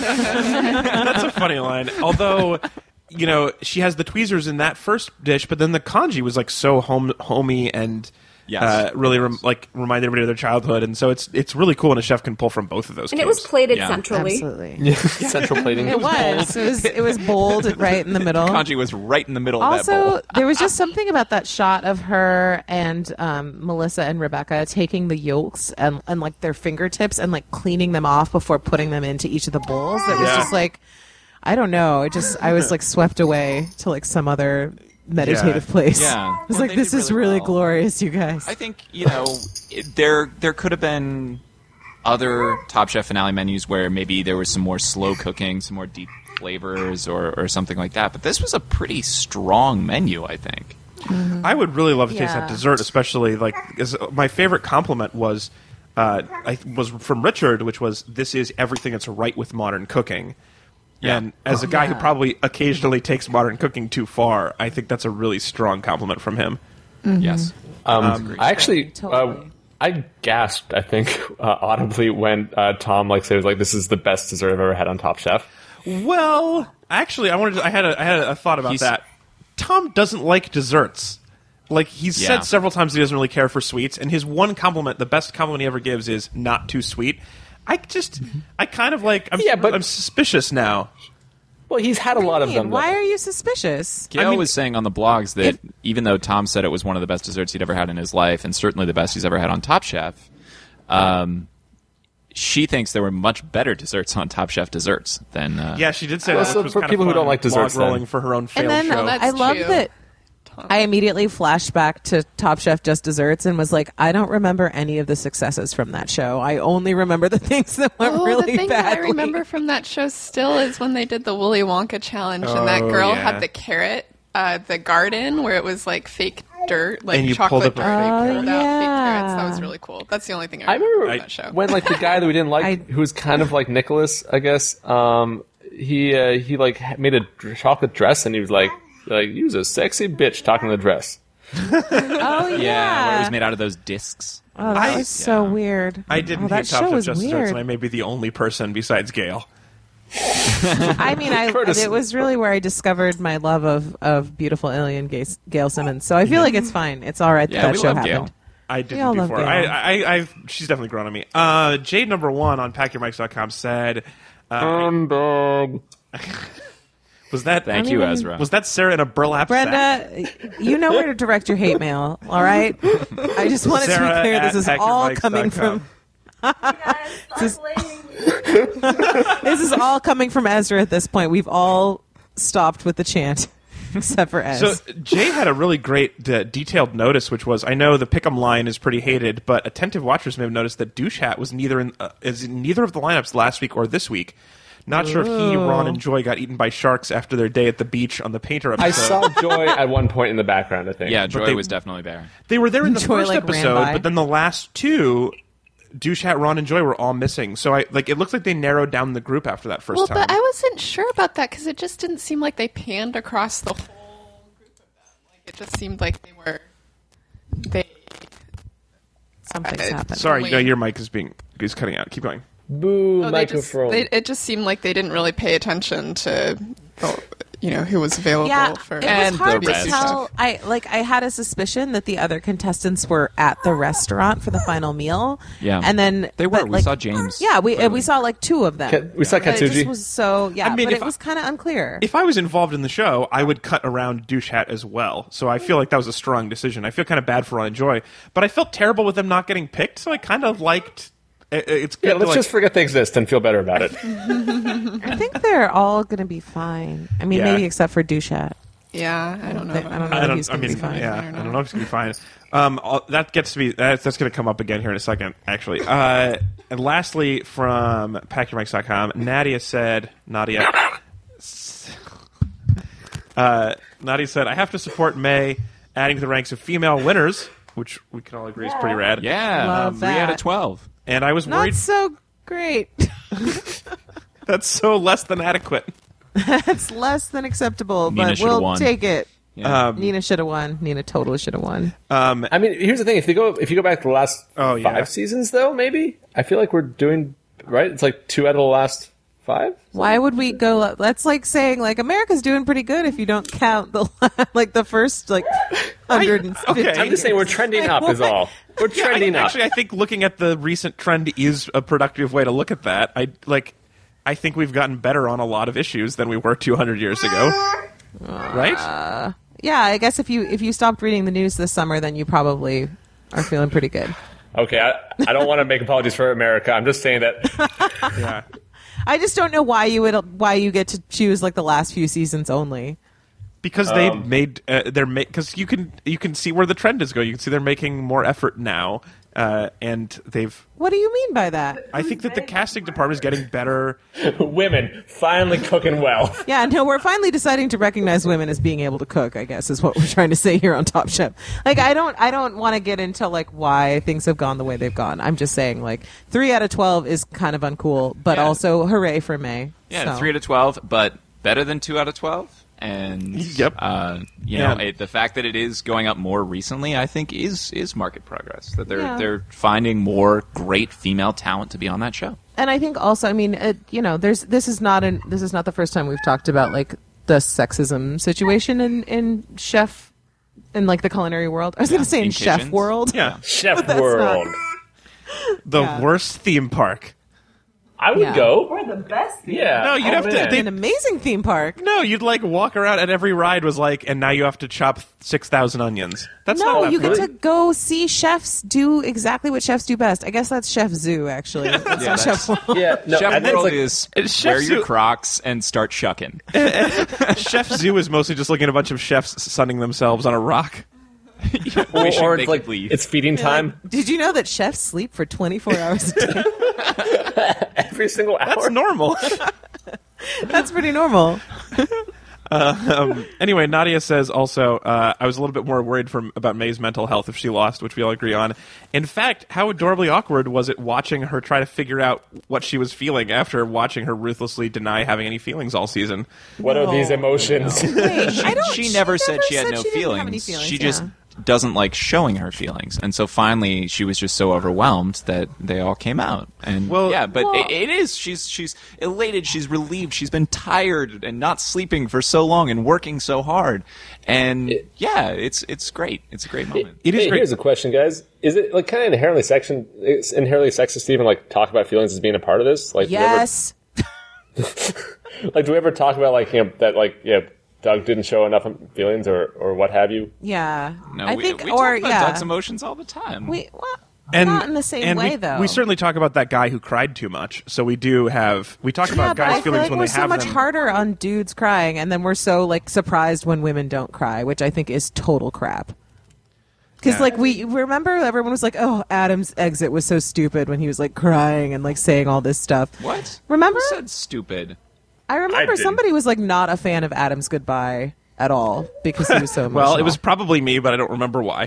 that's a funny line. Although, you know, she has the tweezers in that first dish, but then the kanji was like so home homey and Yes. uh, really rem- like reminded everybody of their childhood, and so it's it's really cool when a chef can pull from both of those. And it was caves. plated Yeah. centrally. Absolutely. Central plating. It was. It was. It was bold, right in the middle. Kanji was right in the middle of that bowl. Also, there was just something about that shot of her and um, Melissa and Rebecca taking the yolks and, and like their fingertips and like cleaning them off before putting them into each of the bowls. That was Yeah. just like, I don't know. It just I was like swept away to like some other meditative Yeah. place. Yeah. I was Well, like, they this did is really really well. glorious, you guys. I think, you know, it, there there could have been other Top Chef finale menus where maybe there was some more slow cooking, some more deep flavors, or, or something like that. But this was a pretty strong menu, I think. I would really love to taste Yeah. that dessert, especially like 'cause my favorite compliment was uh, I, was from Richard, which was, "This is everything that's right with modern cooking." Yeah. And as a guy Yeah. who probably occasionally takes modern cooking too far, I think that's a really strong compliment from him. Yes. Um, I actually, Totally. uh, I gasped, I think, uh, audibly when uh, Tom like said, like, this is the best dessert I've ever had on Top Chef. Well, actually, I wanted. To, I had. A, I had a thought about He's- that. Tom doesn't like desserts. Like he's Yeah. said several times, he doesn't really care for sweets. And his one compliment, the best compliment he ever gives, is not too sweet. I just, I kind of like. I'm, Yeah, but- I'm suspicious now. Well, he's had a lot of Why them. though. are you suspicious? Gail mean- was saying on the blogs that even though Tom said it was one of the best desserts he'd ever had in his life, and certainly the best he's ever had on Top Chef, um, she thinks there were much better desserts on Top Chef desserts than. Uh, Yeah, she did say Well, that. so which was for kind of people who fun, don't like desserts, log rolling then. for her own failed then- show. No, that's I love true. that. I immediately flashed back to Top Chef Just Desserts and was like, I don't remember any of the successes from that show. I only remember the things that went Oh, really the thing that I badly. remember from that show still is when they did the Willy Wonka challenge, and that Oh, girl yeah. had the carrot, uh, the garden where it was like fake dirt, like And you chocolate pulled dirt. up- They Oh, pulled out fake yeah. carrots. That was really cool. That's the only thing I, I remember from that show. when like the guy that we didn't like, I- who was kind of like Nicholas, I guess. Um, he uh, he like ha- made a dr- chocolate dress, and he was like, like, he was a sexy bitch talking to the dress. Oh, yeah. yeah, where it was made out of those discs. Oh, that I- was so yeah. weird. I didn't oh, that hate Top show Chef was Just Desserts, weird. and I may be the only person besides Gail. I mean, I Curtis. it was really where I discovered my love of, of beautiful alien Gail, Gail Simmons. So I feel like it's fine. It's all right that Yeah, that we show love happened. Gail. I all didn't love before. Gail. I, I, I, she's definitely grown on me. Uh, Jade number one on pack your mics dot com said, uh, Um, dog. "Was that Thank I you, mean- Ezra. was that Sarah in a burlap sack?" Brenda, you know where to direct your hate mail, all right? I just wanted to Sarah be clear. at This is pack your all mics dot coming com. from Guys, stop blaming me. this is all coming from Ezra at this point. We've all stopped with the chant, except for Ez. So Jay had a really great uh, detailed notice, which was, I know the pick'em line is pretty hated, but attentive watchers may have noticed that Douche Hat was neither in uh, is in neither of the lineups last week or this week. Not sure if he, Ron, and Joy got eaten by sharks after their day at the beach on the Painter episode. I saw Joy at one point in the background, I think. Yeah, Joy they- was definitely there. They were there in the Joy, first like, ran episode, by. but then the last two, Douche Hat, Ron, and Joy were all missing. So I like it looks like they narrowed down the group after that first well, time. but I wasn't sure about that because it just didn't seem like they panned across the whole group of them. Like it just seemed like they were they. Something's I- happened. Sorry, Wait. no, your mic is being is cutting out. Keep going. Boo, Oh, they just, microphone. they, it just seemed like they didn't really pay attention to, the, you know, who was available Yeah, for. it And was hard the to rest. tell. I like. I had a suspicion that the other contestants were at the restaurant for the final meal. Yeah. and then They were. but, We like, saw James. Yeah, we uh, Clearly. we saw like two of them. Ka- we saw But it just Katsuji. was so yeah, I mean, but if it I- was kind of unclear. If I was involved in the show, I would cut around Douche Hat as well. So I feel like that was a strong decision. I feel kind of bad for Ron and Joy, but I felt terrible with them not getting picked. So I kind of liked. it- It's good Yeah, to, let's like, just forget they exist and feel better about it. I think they're all going to be fine. I mean, Yeah. maybe except for Dushat. yeah, I don't know. I about don't know. I if don't. he's I gonna mean, be fine. yeah, I I don't don't know. know if it's gonna be fine. Um, all- that gets to be that's, that's gonna come up again here in a second, actually. Uh, and lastly, from pack your mics dot com, Nadia said, Nadia, uh, Nadia said, I have to support May adding to the ranks of female winners, which we can all agree is pretty rad. Yeah, Love three out that. of twelve. And I was Not worried so great. that's so less than adequate. It's less than acceptable, Nina but should've we'll won. take it. Yeah. Um, Nina should have won. Nina totally should have won. I mean, here's the thing: if you go, if you go back to the last Oh, yeah. five seasons, though, maybe I feel like we're doing right. It's like two out of the last five. Why would we go? That's like saying like America's doing pretty good if you don't count the like the first like hundred and fifty. okay, I'm just saying we're trending up, is all. We're Yeah, I- trending up. actually, I think looking at the recent trend is a productive way to look at that. I like. I think we've gotten better on a lot of issues than we were two hundred years ago. Right? Yeah, I guess if you if you stopped reading the news this summer, then you probably are feeling pretty good. Okay, I, I don't want to make apologies for America. I'm just saying that Yeah. I just don't know why you would why you get to choose like the last few seasons only. Because they made uh, they're because you can you can see where the trend is going. You can see they're making more effort now uh, and they've. What do you mean by that? I think that the casting department is getting better. Women finally cooking well. Yeah, no, we're finally deciding to recognize women as being able to cook, I guess, is what we're trying to say here on Top Chef. Like, I don't I don't want to get into, like, why things have gone the way they've gone. I'm just saying, like, three out of twelve is kind of uncool, but Yeah. also hooray for May. Yeah, So. three out of twelve, but better than two out of twelve. And Yep. uh, you Yeah. know, it, the fact that it is going up more recently, I think, is is market progress. That they're Yeah. they're finding more great female talent to be on that show. And I think also, I mean, it, you know, there's this is not an this is not the first time we've talked about like the sexism situation in in chef in like the culinary world. I was going to say in, in chef kitchens. world. Yeah, Chef that's World. the Yeah. worst theme park. I would Yeah. go. Or the best. Yeah. No, you'd Oh, have to- man. they- An amazing theme park. No, you'd like walk around and every ride was like, and now you have to chop six thousand onions. That's No, not you enough. get to go see chefs do exactly what chefs do best. I guess that's Chef Zoo, actually. That's Yeah, not Chef that's- World. Yeah, no, I Chef think it's World like, is It's wear Chef your Zoo- Crocs and start shucking. Chef Zoo is mostly just looking at a bunch of chefs sunning themselves on a rock. or, Wishing or they it's like could leave. it's feeding time Did you know that chefs sleep for twenty-four hours a day? every single hour. That's normal. That's pretty normal. um, anyway, Nadia says also, uh, I was a little bit more worried from about May's mental health if she lost, which we all agree on. In fact, how adorably awkward was it watching her try to figure out what she was feeling after watching her ruthlessly deny having any feelings all season? What are these emotions? Wait, I don't, she never said she had no she didn't have any feelings. feelings. She just yeah. doesn't like showing her feelings, and so finally she was just so overwhelmed that they all came out. And Well- yeah, but Well- it, it is. She's she's elated. She's relieved. She's been tired and not sleeping for so long and working so hard. And yeah, it's it's great. It's a great moment. It is Hey, great. here's a question, guys. Is it like kind of inherently section, it's inherently sexist to even like talk about feelings as being a part of this? Like, do we ever- Yes. like, do we ever talk about like you know that like yeah, Doug didn't show enough feelings or or what have you? Yeah. No, I we, think, we or talk about yeah. Doug's emotions all the time. We, well, And, not in the same and way, we, though. we certainly talk about that guy who cried too much. So we do have we talk yeah, about but guys' I feel feelings like when we're they so have much them. harder on dudes crying, and then we're so like surprised when women don't cry, which I think is total crap. Because Yeah. like we remember, everyone was like, "Oh, Adam's exit was so stupid" when he was like crying and like saying all this stuff. What? Remember? Who said stupid? I remember I didn't. somebody was like not a fan of Adam's goodbye at all because he was so emotional. Well, it was probably me, but I don't remember why.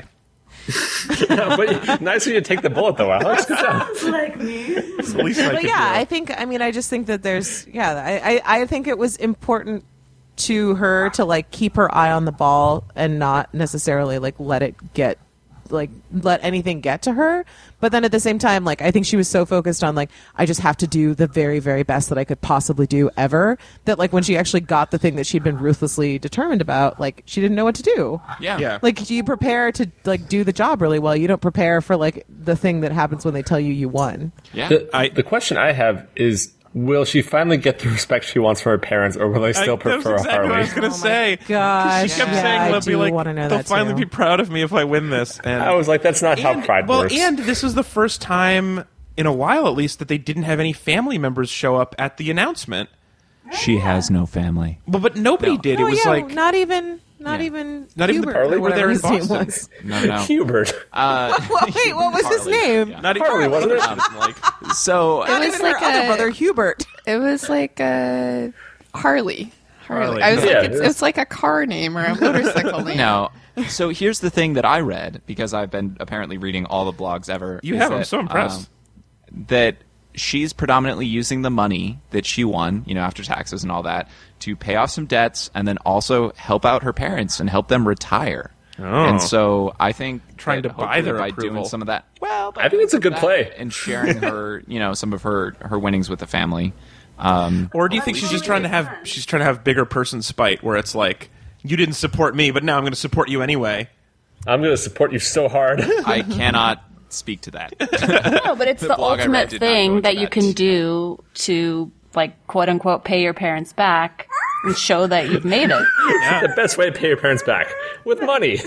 But nice of you to take the bullet, though, Alex. Good job. Like me. It's the least I But could yeah, do. I think. I mean, I just think that there's. Yeah, I, I, I think it was important to her to like keep her eye on the ball and not necessarily like let it get like let anything get to her. But then at the same time, like I think she was so focused on like I just have to do the very very best that I could possibly do ever that like when she actually got the thing that she'd been ruthlessly determined about, like she didn't know what to do. Yeah. Yeah. Like you prepare to like do the job really well. You don't prepare for like the thing that happens when they tell you you won. Yeah. The, I- the question I have is, will she finally get the respect she wants from her parents, or will they still I, prefer that's exactly Harley? what I was going to Oh my say. 'Cause gosh, she kept yeah, saying I they'll be do like, wanna know they'll that finally too. be proud of me if I win this. And I was like, that's not how and- pride well, works. and this was the first time in a while, at least, that they didn't have any family members show up at the announcement. She has no family. Well, but nobody No. did. Oh it was yeah, like not even, not Yeah. even, Not even the Hubert, Harley or were there whatever in his name Boston. was. No, no. Hubert. Uh, Well, wait, what was his Harley, name? yeah. not even Harley, wasn't it? like So Not was even like her other a- brother, Hubert. It was like a Harley. Harley. Harley. I was Yeah. like, it's, it's like a car name or a motorcycle name. no. So here's the thing that I read, because I've been apparently reading all the blogs ever. You is have. I'm that, so impressed. um, that she's predominantly using the money that she won, you know, after taxes and all that, to pay off some debts and then also help out her parents and help them retire. Oh. And so I think Trying that to buy hopefully their by approval. doing some of that. Well, by I think doing it's a some good of play. that and sharing her, you know, some of her her winnings with the family. Um, Or do you think she's just trying to have she's trying to have bigger person spite, where it's like you didn't support me, but now I'm going to support you anyway? I'm going to support you so hard. I cannot speak to that. No, but it's The the, blog I read ultimate did not go thing into that you that. can do to, like, quote unquote, pay your parents back and show that you've made it. The best way to pay your parents back with money.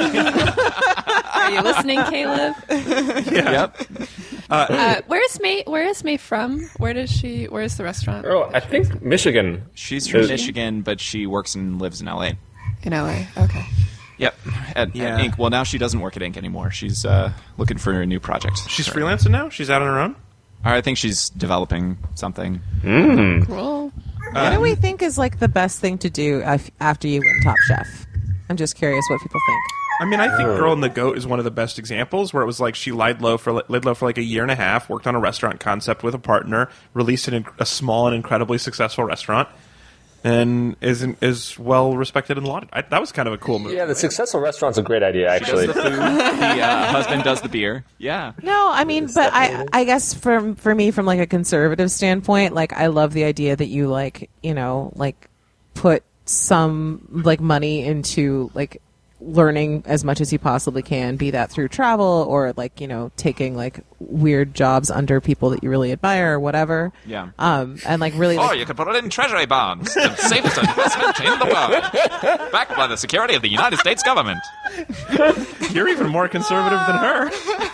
Are you listening, Caleb? Yep. Uh, where's May? Where is May from? Where does she? Where's the restaurant? Oh, I think Michigan. She's from Is- Michigan, but she works and lives in L A. In L A. Okay. Yep. at, Yeah. at Inc. Well, now she doesn't work at Inc. anymore. She's uh, looking for a new project. She's Sorry. freelancing now? She's out on her own? I think she's developing something. Cool. What do we think is like the best thing to do af- after you win Top Chef? I'm just curious what people think. I mean, I think Girl and the Goat is one of the best examples where it was like she lied low for laid low for like a year and a half, worked on a restaurant concept with a partner, released an, a small and incredibly successful restaurant, and is is well respected and lauded. I, that was kind of a cool move. Yeah, the successful restaurant's a great idea, Does actually. the food. The uh, husband does the beer. Yeah. No, I mean, but I, I guess from for me, from like a conservative standpoint, like I love the idea that you like, you know, like put some like money into like learning as much as you possibly can, be that through travel or like, you know, taking like weird jobs under people that you really admire or whatever. Yeah. Um, and like really. Or Like, you could put it in treasury bonds, the safest investment in the world, backed by the security of the United States government. You're even more conservative than her.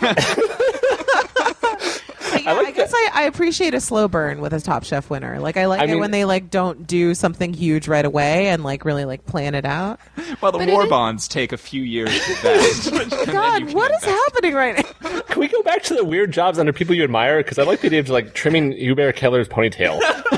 But yeah, I, I guess I, I appreciate a slow burn with a Top Chef winner. Like I like I it mean- when they like don't do something huge right away and like really like plan it out. Well, the But war it is- bonds take a few years to vest. and then you God, can what is invest. happening right now? Can we go back to the weird jobs under people you admire? Because I like the idea of like trimming Hubert Keller's ponytail.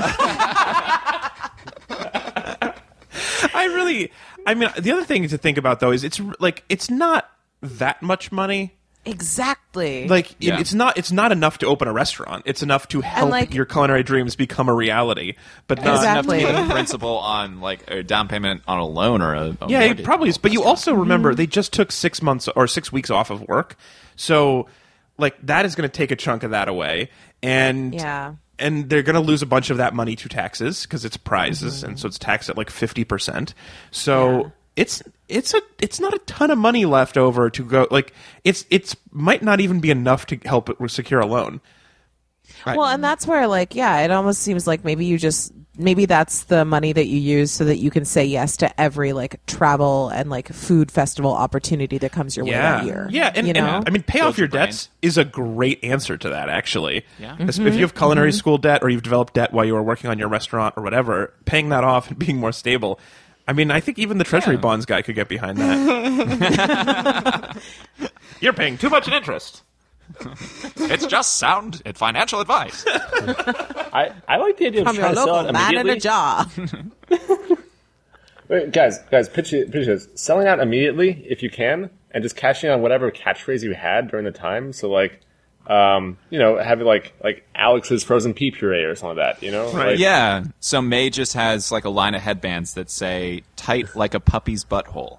I really, I mean, the other thing to think about though is it's like it's not that much money. Exactly. Like it- Yeah. it's not it's not enough to open a restaurant. It's enough to help like- your culinary dreams become a reality. But not Exactly. Enough to be the principal on like a down payment on a loan or a, a Yeah, it mortgage. probably is. But you also remember they just took six months or six weeks off of work, so like that is going to take a chunk of that away, and Yeah. and they're going to lose a bunch of that money to taxes because it's prizes, and so it's taxed at like fifty percent. So it's it's a it's not a ton of money left over to go. Like it's it's might not even be enough to help it secure a loan. Well, and that's where, like, yeah, it almost seems like maybe you just maybe that's the money that you use so that you can say yes to every like travel and like food festival opportunity that comes your way Yeah, that year. yeah, and, you know, and I mean, pay Build off your your brain. debts is a great answer to that. Actually, Yeah. As- if you have culinary school debt or you've developed debt while you were working on your restaurant or whatever, paying that off and being more stable. I mean, I think even the Treasury Yeah. bonds guy could get behind that. You're paying too much in interest. It's just sound and financial advice. I, I like the idea of from your trying to sell local it man in immediately. a jar. Wait, guys, guys, pitch it, pitch this. Selling out immediately if you can, and just cashing on whatever catchphrase you had during the time. So like, um, you know, having like like Alex's frozen pea puree or something like that. You know, Like, Yeah. So May just has like a line of headbands that say "tight like a puppy's butthole."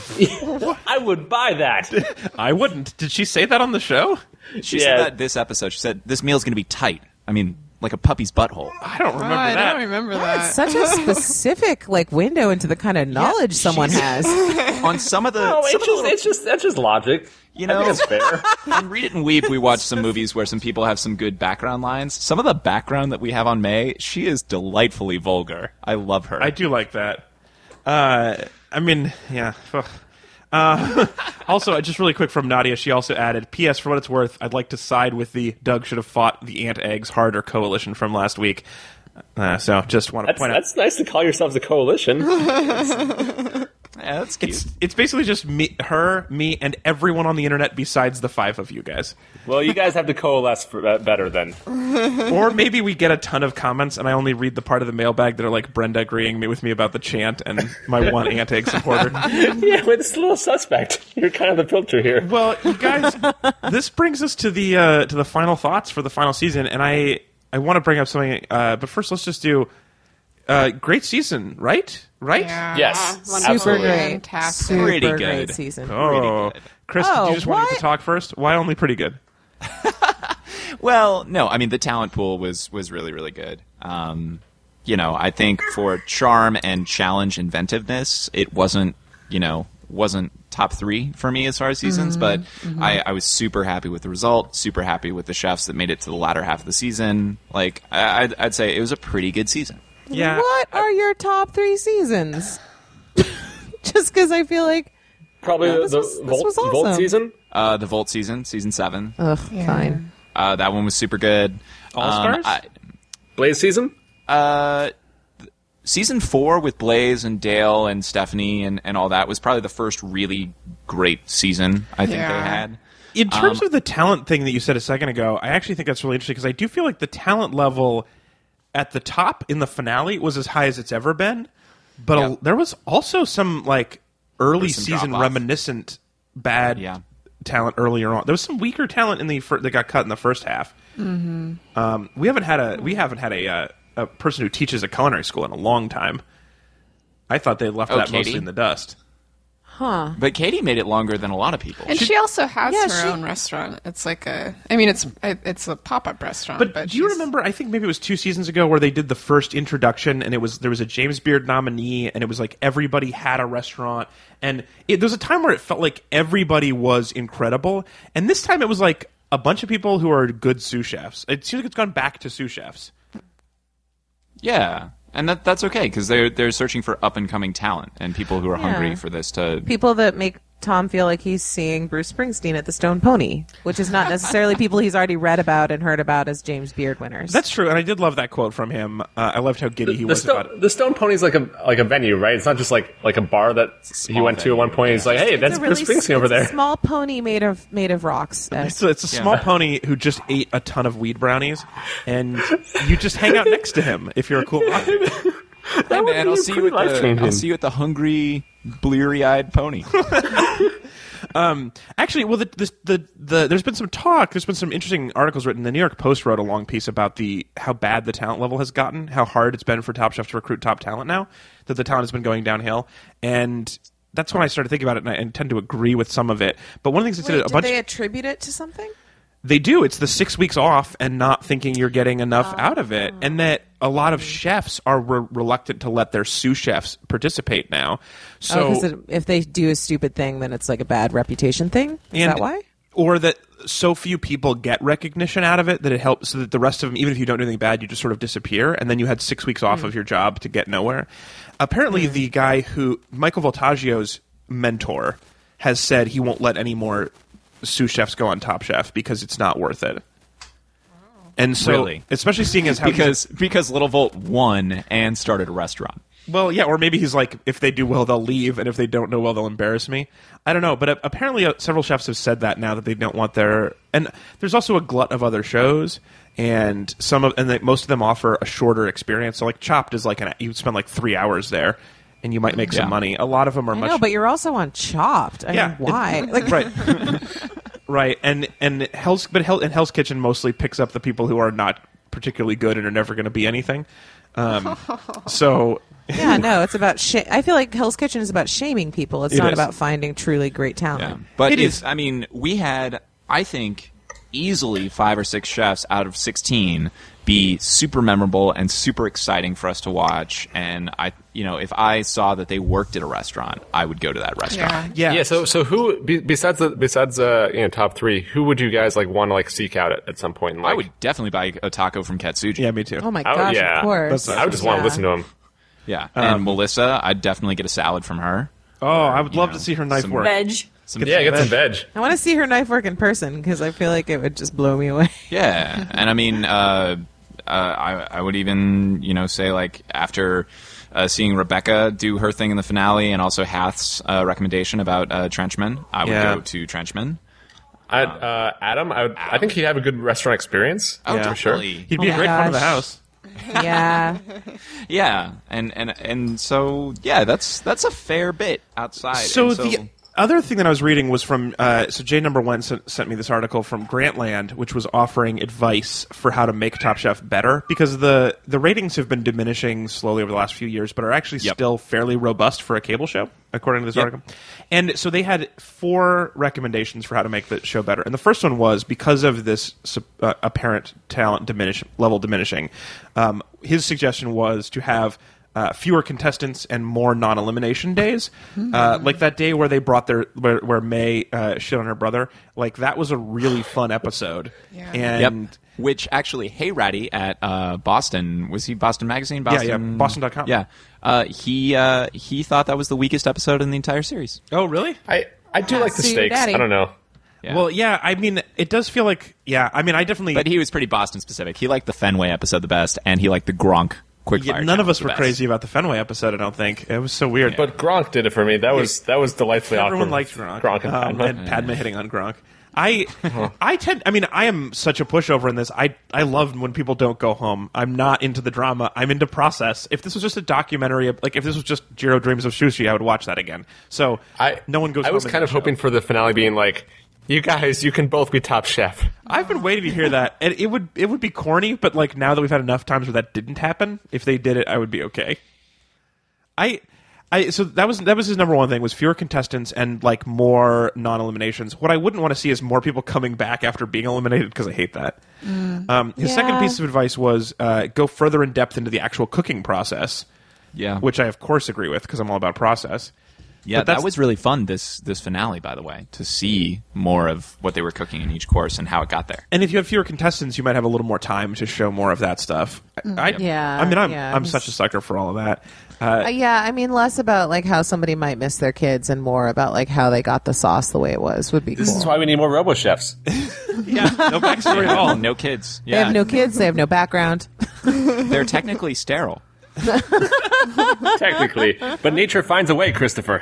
I would buy that. I wouldn't. Did she say that on the show? She Yeah. said that this episode. She said this meal's going to be tight. I mean, like a puppy's butthole. I don't Oh, remember I that. don't remember that. Such a specific like window into the kind of knowledge someone has. On some of the, No, some it's of the just little- it's just that's just logic. You I know- think it's fair. on Read It and Weep, we watch some movies where some people have some good background lines. Some of the background that we have on May, she is delightfully vulgar. I love her. I do like that. Uh, I mean, yeah. Ugh. Uh, also, just really quick from Nadia, she also added, P S. For what it's worth, I'd like to side with the Doug should have fought the Ant Eggs harder coalition from last week. Uh, so just want to That's, point out. that's nice to call yourselves a coalition. Yeah, that's cute. It's, it's basically just me, her, me, and everyone on the internet besides the five of you guys. Well, you guys have to coalesce for, uh, better then. Or maybe we get a ton of comments and I only read the part of the mailbag that are like Brenda agreeing me with me about the chant and my one Ant Egg supporter. Yeah, but it's a little suspect. You're kind of the filter here. Well, you guys, this brings us to the uh, to the final thoughts for the final season, and I I want to bring up something. Uh, but first, let's just do uh, great season, right? Right? Yeah. Yes, Wonderful. Super absolutely. great. Fantastic. Super Pretty great good. season. Oh, Pretty good. Chris, did Oh, you just want me what? to talk first? Why only pretty good? Well, no, I mean the talent pool was was really really good. Um, you know, I think for charm and challenge inventiveness, it wasn't you know wasn't top three for me as far as seasons, but I, I was super happy with the result. Super happy with the chefs that made it to the latter half of the season. Like I, I'd, I'd say it was a pretty good season. Yeah. What are your top three seasons? Just because I feel like, Probably the, this the was- this Volt, was Volt awesome. season. Uh, the Volt season, season seven, ugh, fine. uh, that one was super good. All Stars? Um, I- Blaze season. Uh, season four with Blaze and Dale and Stephanie and, and all that was probably the first really great season I think Yeah. they had. In terms Um, of the talent thing that you said a second ago, I actually think that's really interesting because I do feel like the talent level at the top in the finale was as high as it's ever been, but Yeah. a, there was also some like early There's some season drop-off. reminiscent bad Yeah. talent earlier on. There was some weaker talent in the fir- that got cut in the first half. Mm-hmm. Um, we haven't had a we haven't had a uh, a person who teaches at culinary school in a long time. I thought they left Oh, that Katie? mostly in the dust. Huh. But Katie made it longer than a lot of people. And she, also has Yeah, her she- own restaurant. It's like a, I mean, it's it's a pop up restaurant. But, But, do you she's- remember? I think maybe it was two seasons ago where they did the first introduction, and it was there was a James Beard nominee, and it was like everybody had a restaurant, and it, there was a time where it felt like everybody was incredible, and this time it was like a bunch of people who are good sous chefs. It seems like it's gone back to sous chefs. Yeah. And that that's okay because they're they're searching for up and coming talent and people who are Yeah. hungry for this to. People that make Tom feel like he's seeing Bruce Springsteen at the Stone Pony, which is not necessarily people he's already read about and heard about as James Beard winners. That's true, and I did love that quote from him. Uh, I loved how giddy he The, was Stone, about it. the Stone Pony's like a like a venue, right? It's not just like like a bar that he small went to at one venue, point. He's like, hey, It's that's a really Bruce Springsteen over it's a there. small pony made of made of rocks. Uh, It's a, it's a small Yeah. pony who just ate a ton of weed brownies, and you just hang out next to him if you're a cool guy. Hey man, I'll be see you pretty at the life-changing. I'll see you at the hungry, bleary-eyed pony. Actually, well, the, the the the there's been some talk. There's been some interesting articles written. The New York Post wrote a long piece about the how bad the talent level has gotten, how hard it's been for Top Chef to recruit top talent now. That the talent has been going downhill, and that's when I started thinking about it, and I and tend to agree with some of it. But one of the things they Wait, said a did bunch they attribute it to something? they do. It's the six weeks off and not thinking you're getting enough out of it, and that a lot of chefs are re- reluctant to let their sous chefs participate now. So. Because if they do a stupid thing, then it's like a bad reputation thing. Is And- that why? Or that so few people get recognition out of it that it helps so that the rest of them, even if you don't do anything bad, you just sort of disappear, and then you had six weeks off of your job to get nowhere. Apparently, the guy who, Michael Voltaggio's mentor, has said he won't let any more sous chefs go on Top Chef because it's not worth it. And so, Really? especially seeing as how because because Little Volt won and started a restaurant. well, yeah, or maybe he's like, if they do well, they'll leave, and if they don't do well, they'll embarrass me. I don't know, but uh, apparently uh, several chefs have said that now that they don't want their. And there's also a glut of other shows, and some of and they, most of them offer a shorter experience. So like Chopped is like an you spend like three hours there, and you might make Yeah. some money. A lot of them are I much. know, but you're also on Chopped. I Yeah, mean, why? it- like, right, right, and and Hell's but Hell and Hell's Kitchen mostly picks up the people who are not particularly good and are never going to be anything. Um, so. yeah, no, it's about. Sh- I feel like Hell's Kitchen is about shaming people. It's It not is. about finding truly great talent. Yeah, but It if, is. I mean, we had, I think, easily five or six chefs out of sixteen be super memorable and super exciting for us to watch. And I, you know, if I saw that they worked at a restaurant, I would go to that restaurant. Yeah. Yeah. Yeah. So so who be, besides the besides uh you know top three, who would you guys like want to like seek out at, at some point? And, like, I would definitely buy a taco from Katsuji. Yeah, me too. Oh my I would- gosh! yeah. Of course. That's- I would just want to Yeah. listen to him. Yeah, and Melissa, I'd definitely get a salad from her. Oh, I would love know, to see her knife some work. Veg. Some Yeah, get some veg. I want to see her knife work in person because I feel like it would just blow me away. Yeah, and I mean, uh, uh, I, I would even, you know, say like after uh, seeing Rebecca do her thing in the finale, and also Hath's uh, recommendation about uh, Trenchman, I would Yeah. go to Trenchman. I, uh, Adam, I would, I think he'd have a good restaurant experience. Oh, Yeah. for sure. definitely. He'd be Oh a my great front of the gosh. house. Yeah. Yeah, and and and so yeah, that's that's a fair bit outside. So, And the other thing that I was reading was from uh, so J Number One sent, sent me this article from Grantland, which was offering advice for how to make Top Chef better because the the ratings have been diminishing slowly over the last few years, but are actually Yep. still fairly robust for a cable show, according to this Yep. article. And so they had four recommendations for how to make the show better, and the first one was because of this uh, apparent talent diminish level diminishing. Um, his suggestion was to have Uh, fewer contestants and more non-elimination days, uh, like that day where they brought their where, where May uh, shit on her brother. Like that was a really fun episode. Yeah. Yep. And Which actually, Hey Ratty at uh, Boston, was he Boston Magazine? Yeah, Boston, yeah, Boston dot com. Yeah, uh, he uh, he thought that was the weakest episode in the entire series. oh really? I, I do like the See your stakes. daddy. I don't know. Yeah. Well, yeah. I mean, it does feel like yeah. I mean, I definitely. But he was pretty Boston specific. He liked the Fenway episode the best, and he liked the Gronk quick Yeah, fire. none of challenge us the were best. crazy about the Fenway episode. I don't think it was so weird. But Gronk did it for me. That was that was delightfully Everyone awkward. liked Gronk. Gronk and um, Padma. and Padma hitting on Gronk. I, I tend. I mean, I am such a pushover in this. I, I love when people don't go home. I'm not into the drama. I'm into process. If this was just a documentary, like if this was just Jiro Dreams of Sushi, I would watch that again. So I no one goes. I home was in kind that of show. hoping for the finale being like, you guys, you can both be Top Chef. I've been waiting to hear that, and it would it would be corny, but like now that we've had enough times where that didn't happen, if they did it, I would be okay. I, I so that was that was his number one thing was fewer contestants and like more non-eliminations. What I wouldn't want to see is more people coming back after being eliminated because I hate that. Um, his Yeah. second piece of advice was uh, go further in depth into the actual cooking process, Yeah, which I of course agree with because I'm all about process. yeah, but that's- that was really fun. This this finale, by the way, to see more of what they were cooking in each course and how it got there. And if you have fewer contestants, you might have a little more time to show more of that stuff. I, Yeah, I mean, I'm yeah. I'm such a sucker for all of that. Uh, Uh, yeah, I mean, less about like how somebody might miss their kids, and more about like how they got the sauce the way it was would be This cool. is why we need more Robo Chefs. yeah, no backstory at all. No kids. They Yeah, have no kids. They have no background. they're technically sterile. Technically, but nature finds a way, Christopher.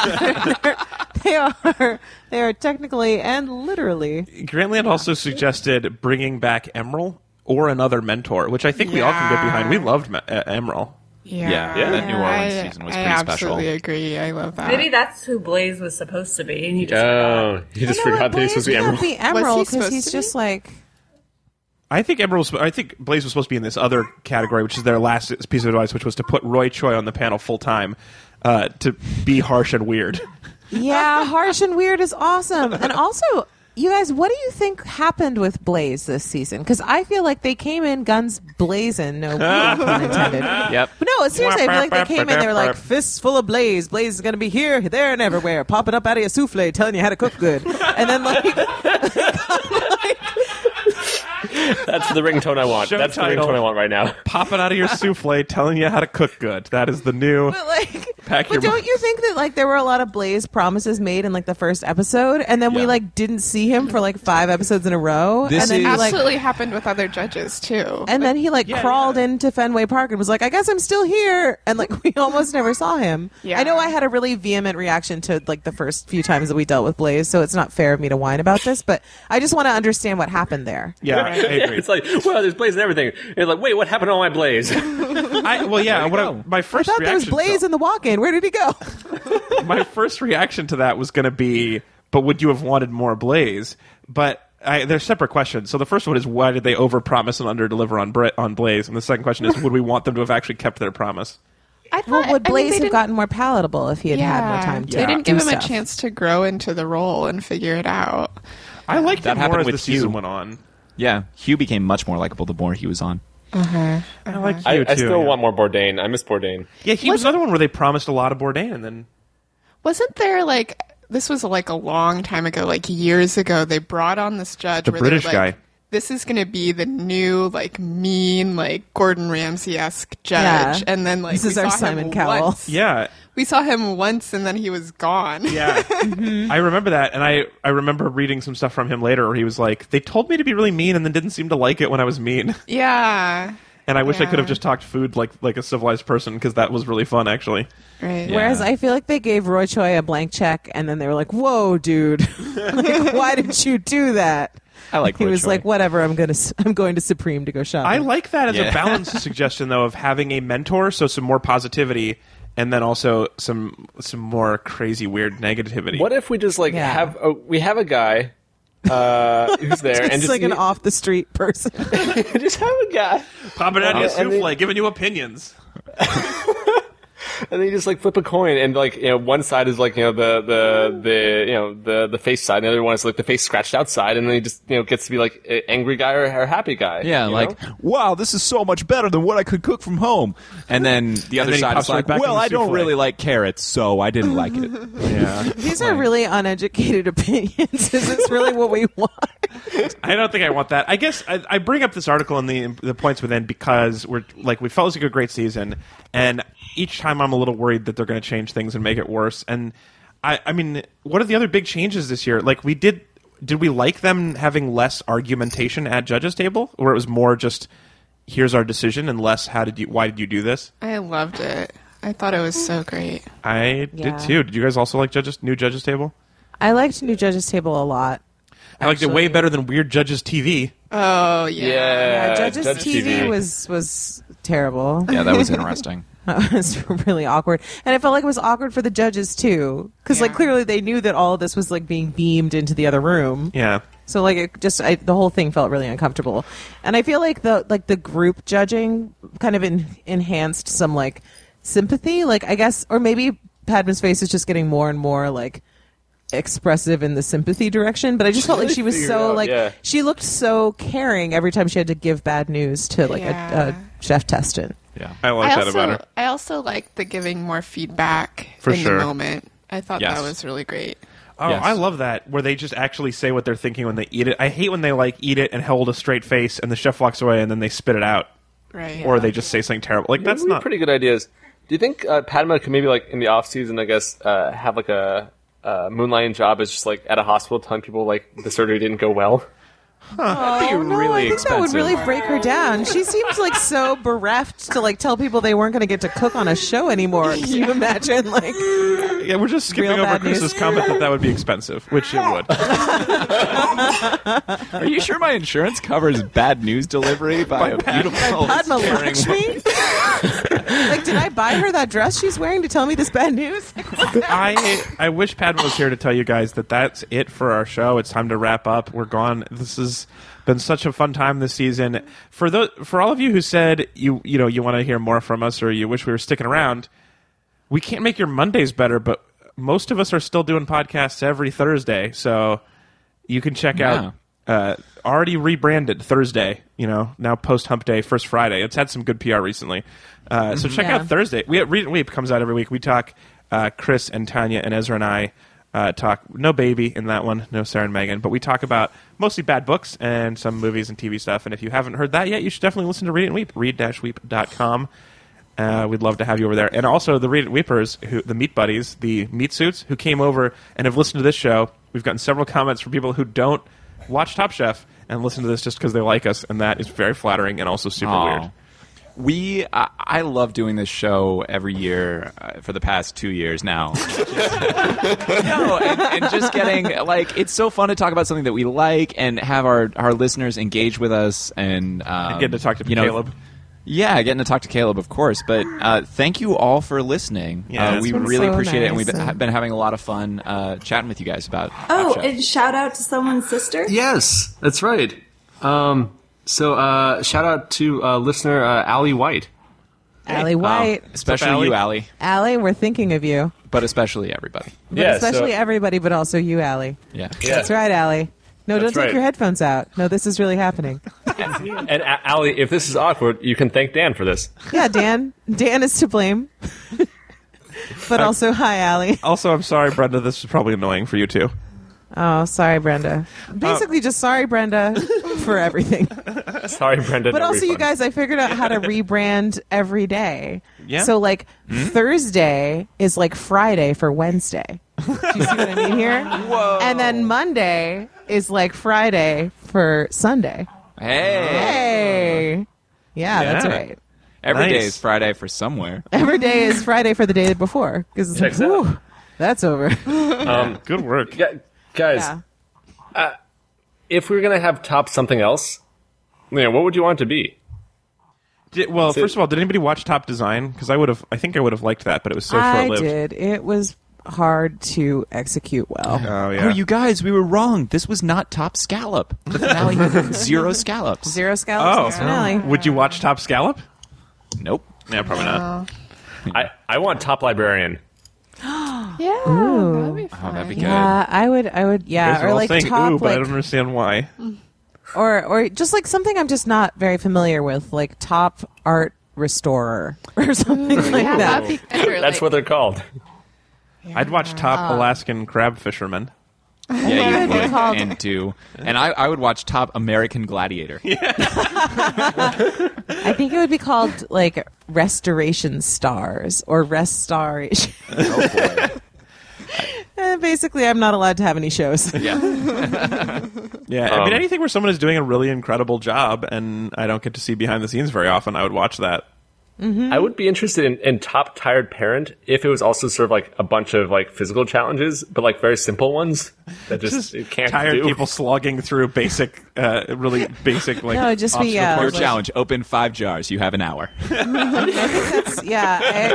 They are. They are technically and literally. Grantland also suggested bringing back Emerald or another mentor, which I think we all can get behind. We loved Ma- uh, Emerald. Yeah, Yeah, yeah, that New Orleans I, season was I pretty special. absolutely agree. I love that. Maybe that's who Blaze was supposed to be, and he just Oh, you just I know forgot what, that he's supposed to be Blaze Emerald. can't be Emerald Was he because supposed he's to just be? like. I think Emerald. Was, I think Blaze was supposed to be in this other category, which is their last piece of advice, which was to put Roy Choi on the panel full time uh, to be harsh and weird. Yeah, harsh and weird is awesome. And also, you guys, what do you think happened with Blaze this season? Because I feel like they came in guns blazing, no pun intended. Yep. But no, seriously, I feel like they came in, they were like, fists full of Blaze. Blaze is going to be here, there, and everywhere, popping up out of your souffle, telling you how to cook good. And then, like, That's the ringtone I want. Show That's the title. ringtone I want right now. Pop it out of your souffle, telling you how to cook good. That is the new. but like, Pack but your- don't you think that, like, there were a lot of Blaze promises made in, like, the first episode, and then we, Yeah. like, didn't see him for, like, five episodes in a row? This and then is- he, like, Absolutely happened with other judges too. And then he like Yeah, crawled yeah. into Fenway Park and was like, "I guess I'm still here," and like we almost never saw him. Yeah. I know I had a really vehement reaction to like the first few times that we dealt with Blaze, so it's not fair of me to whine about this, but I just want to understand what happened there. Yeah, I agree. It's like, well, there's Blaze and everything. It's like, wait, what happened to all my Blaze? I, well, yeah. What I, my I first thought there was reaction. Blaze to, in the walk-in. Where did he go? my first reaction to that was going to be, but would you have wanted more Blaze? But I, they're separate questions. So the first one is, why did they overpromise and underdeliver on Bra- on Blaze? And the second question is, would we want them to have actually kept their promise? I Well, thought would I mean, Blaze they have didn't- gotten more palatable if he had had more time to They didn't give do him stuff? a chance to grow into the role and figure it out. I liked That him more happened as the with season Hugh. went on. Yeah, Hugh became much more likable the more he was on. I like Hugh I, I too, still yeah. want more Bourdain. I miss Bourdain. Yeah, he was another one where they promised a lot of Bourdain, and then Wasn't there like this was like a long time ago, like years ago? They brought on this judge, The where they were British like, guy. This is going to be the new, like mean, like Gordon Ramsay esque judge, Yeah. and then like This we is our saw Simon him Cowell. once. yeah, We saw him once, and then he was gone. yeah. I remember that, and I I remember reading some stuff from him later where he was like, they told me to be really mean, and then didn't seem to like it when I was mean, yeah. and I wish I could have Yeah. just talked food like like a civilized person because that was really fun actually. Right. Yeah. Whereas I feel like they gave Roy Choi a blank check, and then they were like, "Whoa, dude! like, why did you do that?" I like He Roy was Choi. like, "Whatever, I'm gonna, s- I'm going to Supreme to go shopping." I like that as a Yeah. balanced suggestion though of having a mentor, so some more positivity, and then also some some more crazy weird negativity. What if we just like Yeah. have a, we have a guy uh, who's there It's and just like an off the street person. just have a guy, Pop it out of your Uh, and souffle, they- giving you opinions. and then you just like flip a coin, and like you know, one side is like you know the the the you know the the face side, and the other one is like the face scratched out side, and then he just you know gets to be like an angry guy or a happy guy. Yeah, you like, know? wow, this is so much better than what I could cook from home. And then the other then he side pops is right like, back in well, the I don't souffle. really like carrots, so I didn't like it. Yeah, These are really uneducated opinions. Is this really what we want? I don't think I want that. I guess I, I bring up this article and the the points within because we're like we felt it was like a great season, and each time I'm a little worried that they're going to change things and make it worse. And I, I mean, what are the other big changes this year? Like we did, did we like them having less argumentation at judges' table, or it was more just here's our decision, and less how did you why did you do this. I loved it. I thought it was so great. I Yeah. did too. Did you guys also like Judges New Judges Table? I liked New Judges Table a lot. I liked it way actually. better than Weird Judges T V. Oh yeah. Yeah, Judges Judge T V, T V. was was terrible. Yeah, that was interesting. It was really awkward, and I felt like it was awkward for the judges too, because like Yeah. clearly they knew that all of this was like being beamed into the other room. Yeah. So like it just I, the whole thing felt really uncomfortable, and I feel like the like the group judging kind of en- enhanced some like sympathy, like I guess, or maybe Padma's face is just getting more and more like expressive in the sympathy direction. But I just felt like she was Figure it so out, like yeah. she looked so caring every time she had to give bad news to like Yeah. a, a Chef Teston. Yeah. I like I that also, about her. I also liked the giving more feedback For in sure. the moment. I thought Yes. that was really great. Oh, Yes. I love that, where they just actually say what they're thinking when they eat it. I hate when they like eat it and hold a straight face and the chef walks away and then they spit it out. Right. Or they just say something terrible. Like, that's Those would be not... pretty good ideas. Do you think uh, Padma could maybe like in the off season, I guess, uh, have like a uh, moonlighting job as just like at a hospital telling people like the surgery didn't go well? That'd be Oh, no, really I think expensive. that would really break her down. She seems like so bereft to like tell people they weren't going to get to cook on a show anymore. Can you imagine? Like, Yeah, we're just skipping Real over bad news. Chris's comment that that would be expensive, which it would. Are you sure my insurance covers bad news delivery by, a beautiful, Padma caring Lakshmi? Like, did I buy her that dress she's wearing to tell me this bad news? I I wish Padma was here to tell you guys that that's it for our show. It's time to wrap up. We're gone. This has been such a fun time this season. For those, for all of you who said you you know you want to hear more from us or you wish we were sticking around, we can't make your Mondays better, but most of us are still doing podcasts every Thursday, so you can check out uh, already rebranded Thursday. You know, now post Hump Day, first Friday. It's had some good P R recently, uh, so check Yeah. out Thursday. We Read and Weep comes out every week. We talk. Uh, Chris and Tanya and Ezra and I uh, talk. No baby in that one. No Sarah and Megan, but we talk about mostly bad books and some movies and T V stuff. And if you haven't heard that yet, you should definitely listen to Read and Weep. read dash weep dot com. Uh, we'd love to have you over there. And also the Read It Weepers, who, the Meat Buddies, the Meat Suits, who came over and have listened to this show. We've gotten several comments from people who don't watch Top Chef and listen to this just because they like us, and that is very flattering and also super Aw. weird. We, I, I love doing this show every year uh, for the past two years now. no, and, and just getting like it's so fun to talk about something that we like and have our, our listeners engage with us and, um, And getting to talk to you know, Caleb. Yeah, getting to talk to Caleb, of course. But uh, thank you all for listening. Yeah, uh, it's we been really so appreciate it, and we've nice. been, been having a lot of fun uh, chatting with you guys about. Oh, Top Chef. and shout out to someone's sister. Yes, that's right. Um, so uh, shout out to uh, listener uh, Allie White. Allie White. especially Allie? you, Allie, Allie, we're thinking of you. but especially everybody. But Yeah, especially so- everybody, but also you, Allie. Yeah. Yeah. That's right, Allie. No, That's don't take right. your headphones out. No, this is really happening. And A- Allie, if this is awkward, you can thank Dan for this. Yeah, Dan. Dan is to blame. But also, hi, Allie. Also, I'm sorry, Brenda. This is probably annoying for you too. Oh, sorry, Brenda. Basically, just sorry, Brenda, for everything. Sorry, Brenda. But no also, you refund. guys, I figured out how to rebrand every day. Yeah. So, like, Thursday is like Friday for Wednesday. Do you see what I mean here? Whoa. And then Monday is like Friday for Sunday. Hey, Hey. Yeah, that's Yeah. right. every day Nice. is Friday for somewhere. Every day is Friday for the day before. Because Checks out. that's over. Um, Good work. gu- guys, Yeah. if we were gonna have top something else, you know, what would you want it to be? Did, well, So- first of all, did anybody watch Top Design? Because I would have. I think I would have liked that, but it was so I short-lived. did. It was hard to execute well. Oh yeah. Oh, you guys, we were wrong. This was not Top Scallop. The finale had zero scallops. Zero scallops Oh. in the finale. Would you watch Top Scallop? Nope. Yeah, probably not. I, I want top librarian. Yeah, that'd be Oh, fun. that'd be good. Yeah, I would. I would. You guys Yeah, are or all like saying top, ooh, but I like, don't understand why. or or just like something I'm just not very familiar with, like top art restorer or something like Yeah, that. that'd be better. That's like, what they're called. I'd watch Top Alaskan Crab Fisherman. Yeah, you It'd be would. called- And do. And I, I would watch Top American Gladiator. I think it would be called like restoration stars or restoration. Oh boy. Uh, basically, I'm not allowed to have any shows. Yeah. Yeah, I mean, Um, anything where someone is doing a really incredible job and I don't get to see behind the scenes very often, I would watch that. I would be interested in, in Top Tired Parent if it was also sort of like a bunch of like physical challenges, but like very simple ones that just, Just it can't tired do. people slogging through basic, uh, really basic, like, No, it'd just be, obstacle yeah, Your courses. like- challenge: open five jars. You have an hour. I think that's, yeah.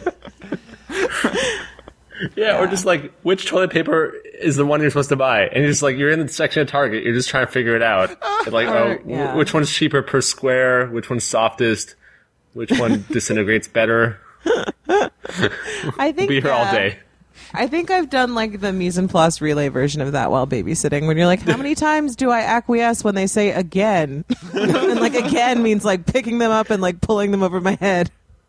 I, Yeah, or just like which toilet paper is the one you're supposed to buy, and you're just like you're in the section of Target, you're just trying to figure it out. And like, oh, yeah. w- which one's cheaper per square? Which one's softest? Which one disintegrates better? I think Be here all uh, day. I think I've done like the mise en place relay version of that while babysitting. When you're like, how many times do I acquiesce when they say again? And like again means like picking them up and like pulling them over my head.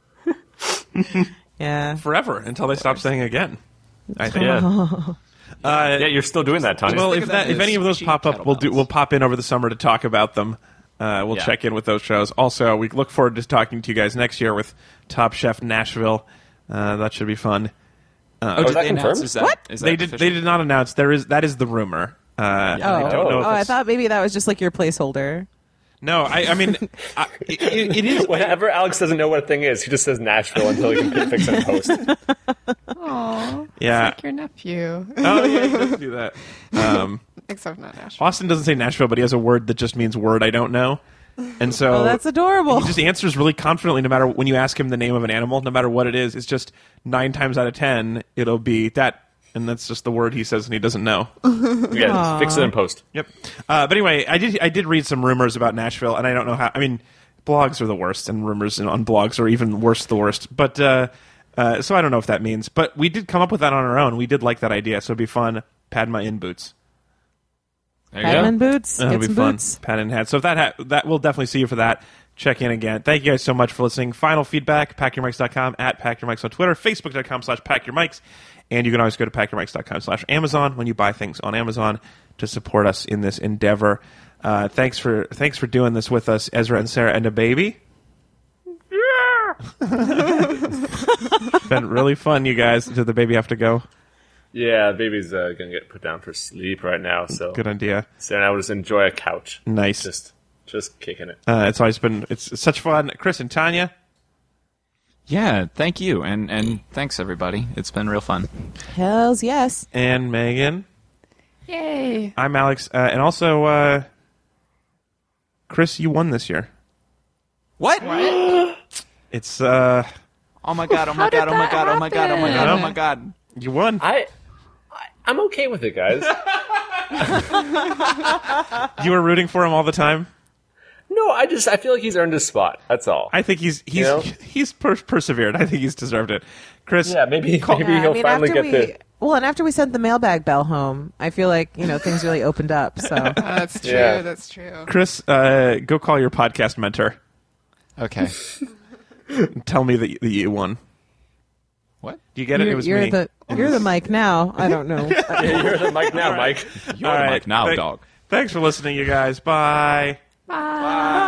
Yeah. Forever until they stop saying again. I think. Yeah, Uh, yeah, you're still doing that, Tanya. well, think if of that that if as any of those squishy pop up, we'll do kettlebells. we'll pop in over the summer to talk about them. Uh, we'll Yeah. check in with those shows. Also, we look forward to talking to you guys next year with Top Chef Nashville. Uh, that should be fun. Oh, is did that they announce? confirmed? Is that, What? is that They did. official? They did not announce. There is that is the rumor. Uh, I don't know. Oh, if I it's- thought maybe that was just like your placeholder. No, I, I mean, I, it, it is. Whenever Alex doesn't know what a thing is, he just says Nashville until he can fix it in post. Aw, Yeah. like your nephew. Oh yeah, he does do that. Um, Except not Nashville. Austin doesn't say Nashville, but he has a word that just means word I don't know, and so Oh, that's adorable. he just answers really confidently. No matter when you ask him the name of an animal, no matter what it is, it's just nine times out of ten it'll be that, and that's just the word he says and he doesn't know. Yeah, just fix it in post. Yep. Uh, but anyway, I did I did read some rumors about Nashville, and I don't know how. I mean, blogs are the worst, and rumors on blogs are even worse, the worst. But uh, uh, so I don't know if that means. But we did come up with that on our own. We did like that idea, so it'd be fun. Padma in boots. There you go. Padman boots. That'll Get be some fun. boots. Pat and hat. So if that ha- that we'll definitely see you for that. Check in again. Thank you guys so much for listening. Final feedback: pack your mics dot com, at pack your mics on Twitter, facebook dot com slash pack your mics, and you can always go to pack your mics dot com slash Amazon when you buy things on Amazon to support us in this endeavor. Uh, thanks for thanks for doing this with us, Ezra and Sarah and a baby. It's been really fun, you guys. Did the baby have to go? Yeah, the baby's uh, gonna get put down for sleep right now, so Good idea. Sarah and I will just enjoy a couch. Nice. Just, just kicking it. Uh, it's always been it's, it's such fun. Chris and Tanya. Yeah, thank you, and and thanks everybody. It's been real fun. Hells yes. And Megan. Yay. I'm Alex, uh, and also uh, Chris. You won this year. What? It's uh, Oh my god! Oh my How did god! Oh my that god! Oh my god! Oh my god! Oh happen? my god! you won. I, I, I'm okay with it, guys. You were rooting for him all the time. No, I just I feel like he's earned his spot. That's all. I think he's he's You know? he's per- persevered. I think he's deserved it. Chris. yeah, maybe maybe Yeah, he'll I mean, finally after get we, the. well, and after we sent the mailbag bell home, I feel like you know things really opened up. So Uh, that's true. Yeah. That's true. Chris, uh, go call your podcast mentor. Okay. And tell me that, that you won. What? Do you get it? you're, It was you're me. the you're the mic now. I don't know. Yeah, you're the mic now, Mike. You're All the right. mic now, Thank- dog. Thanks for listening, you guys. Bye. Bye.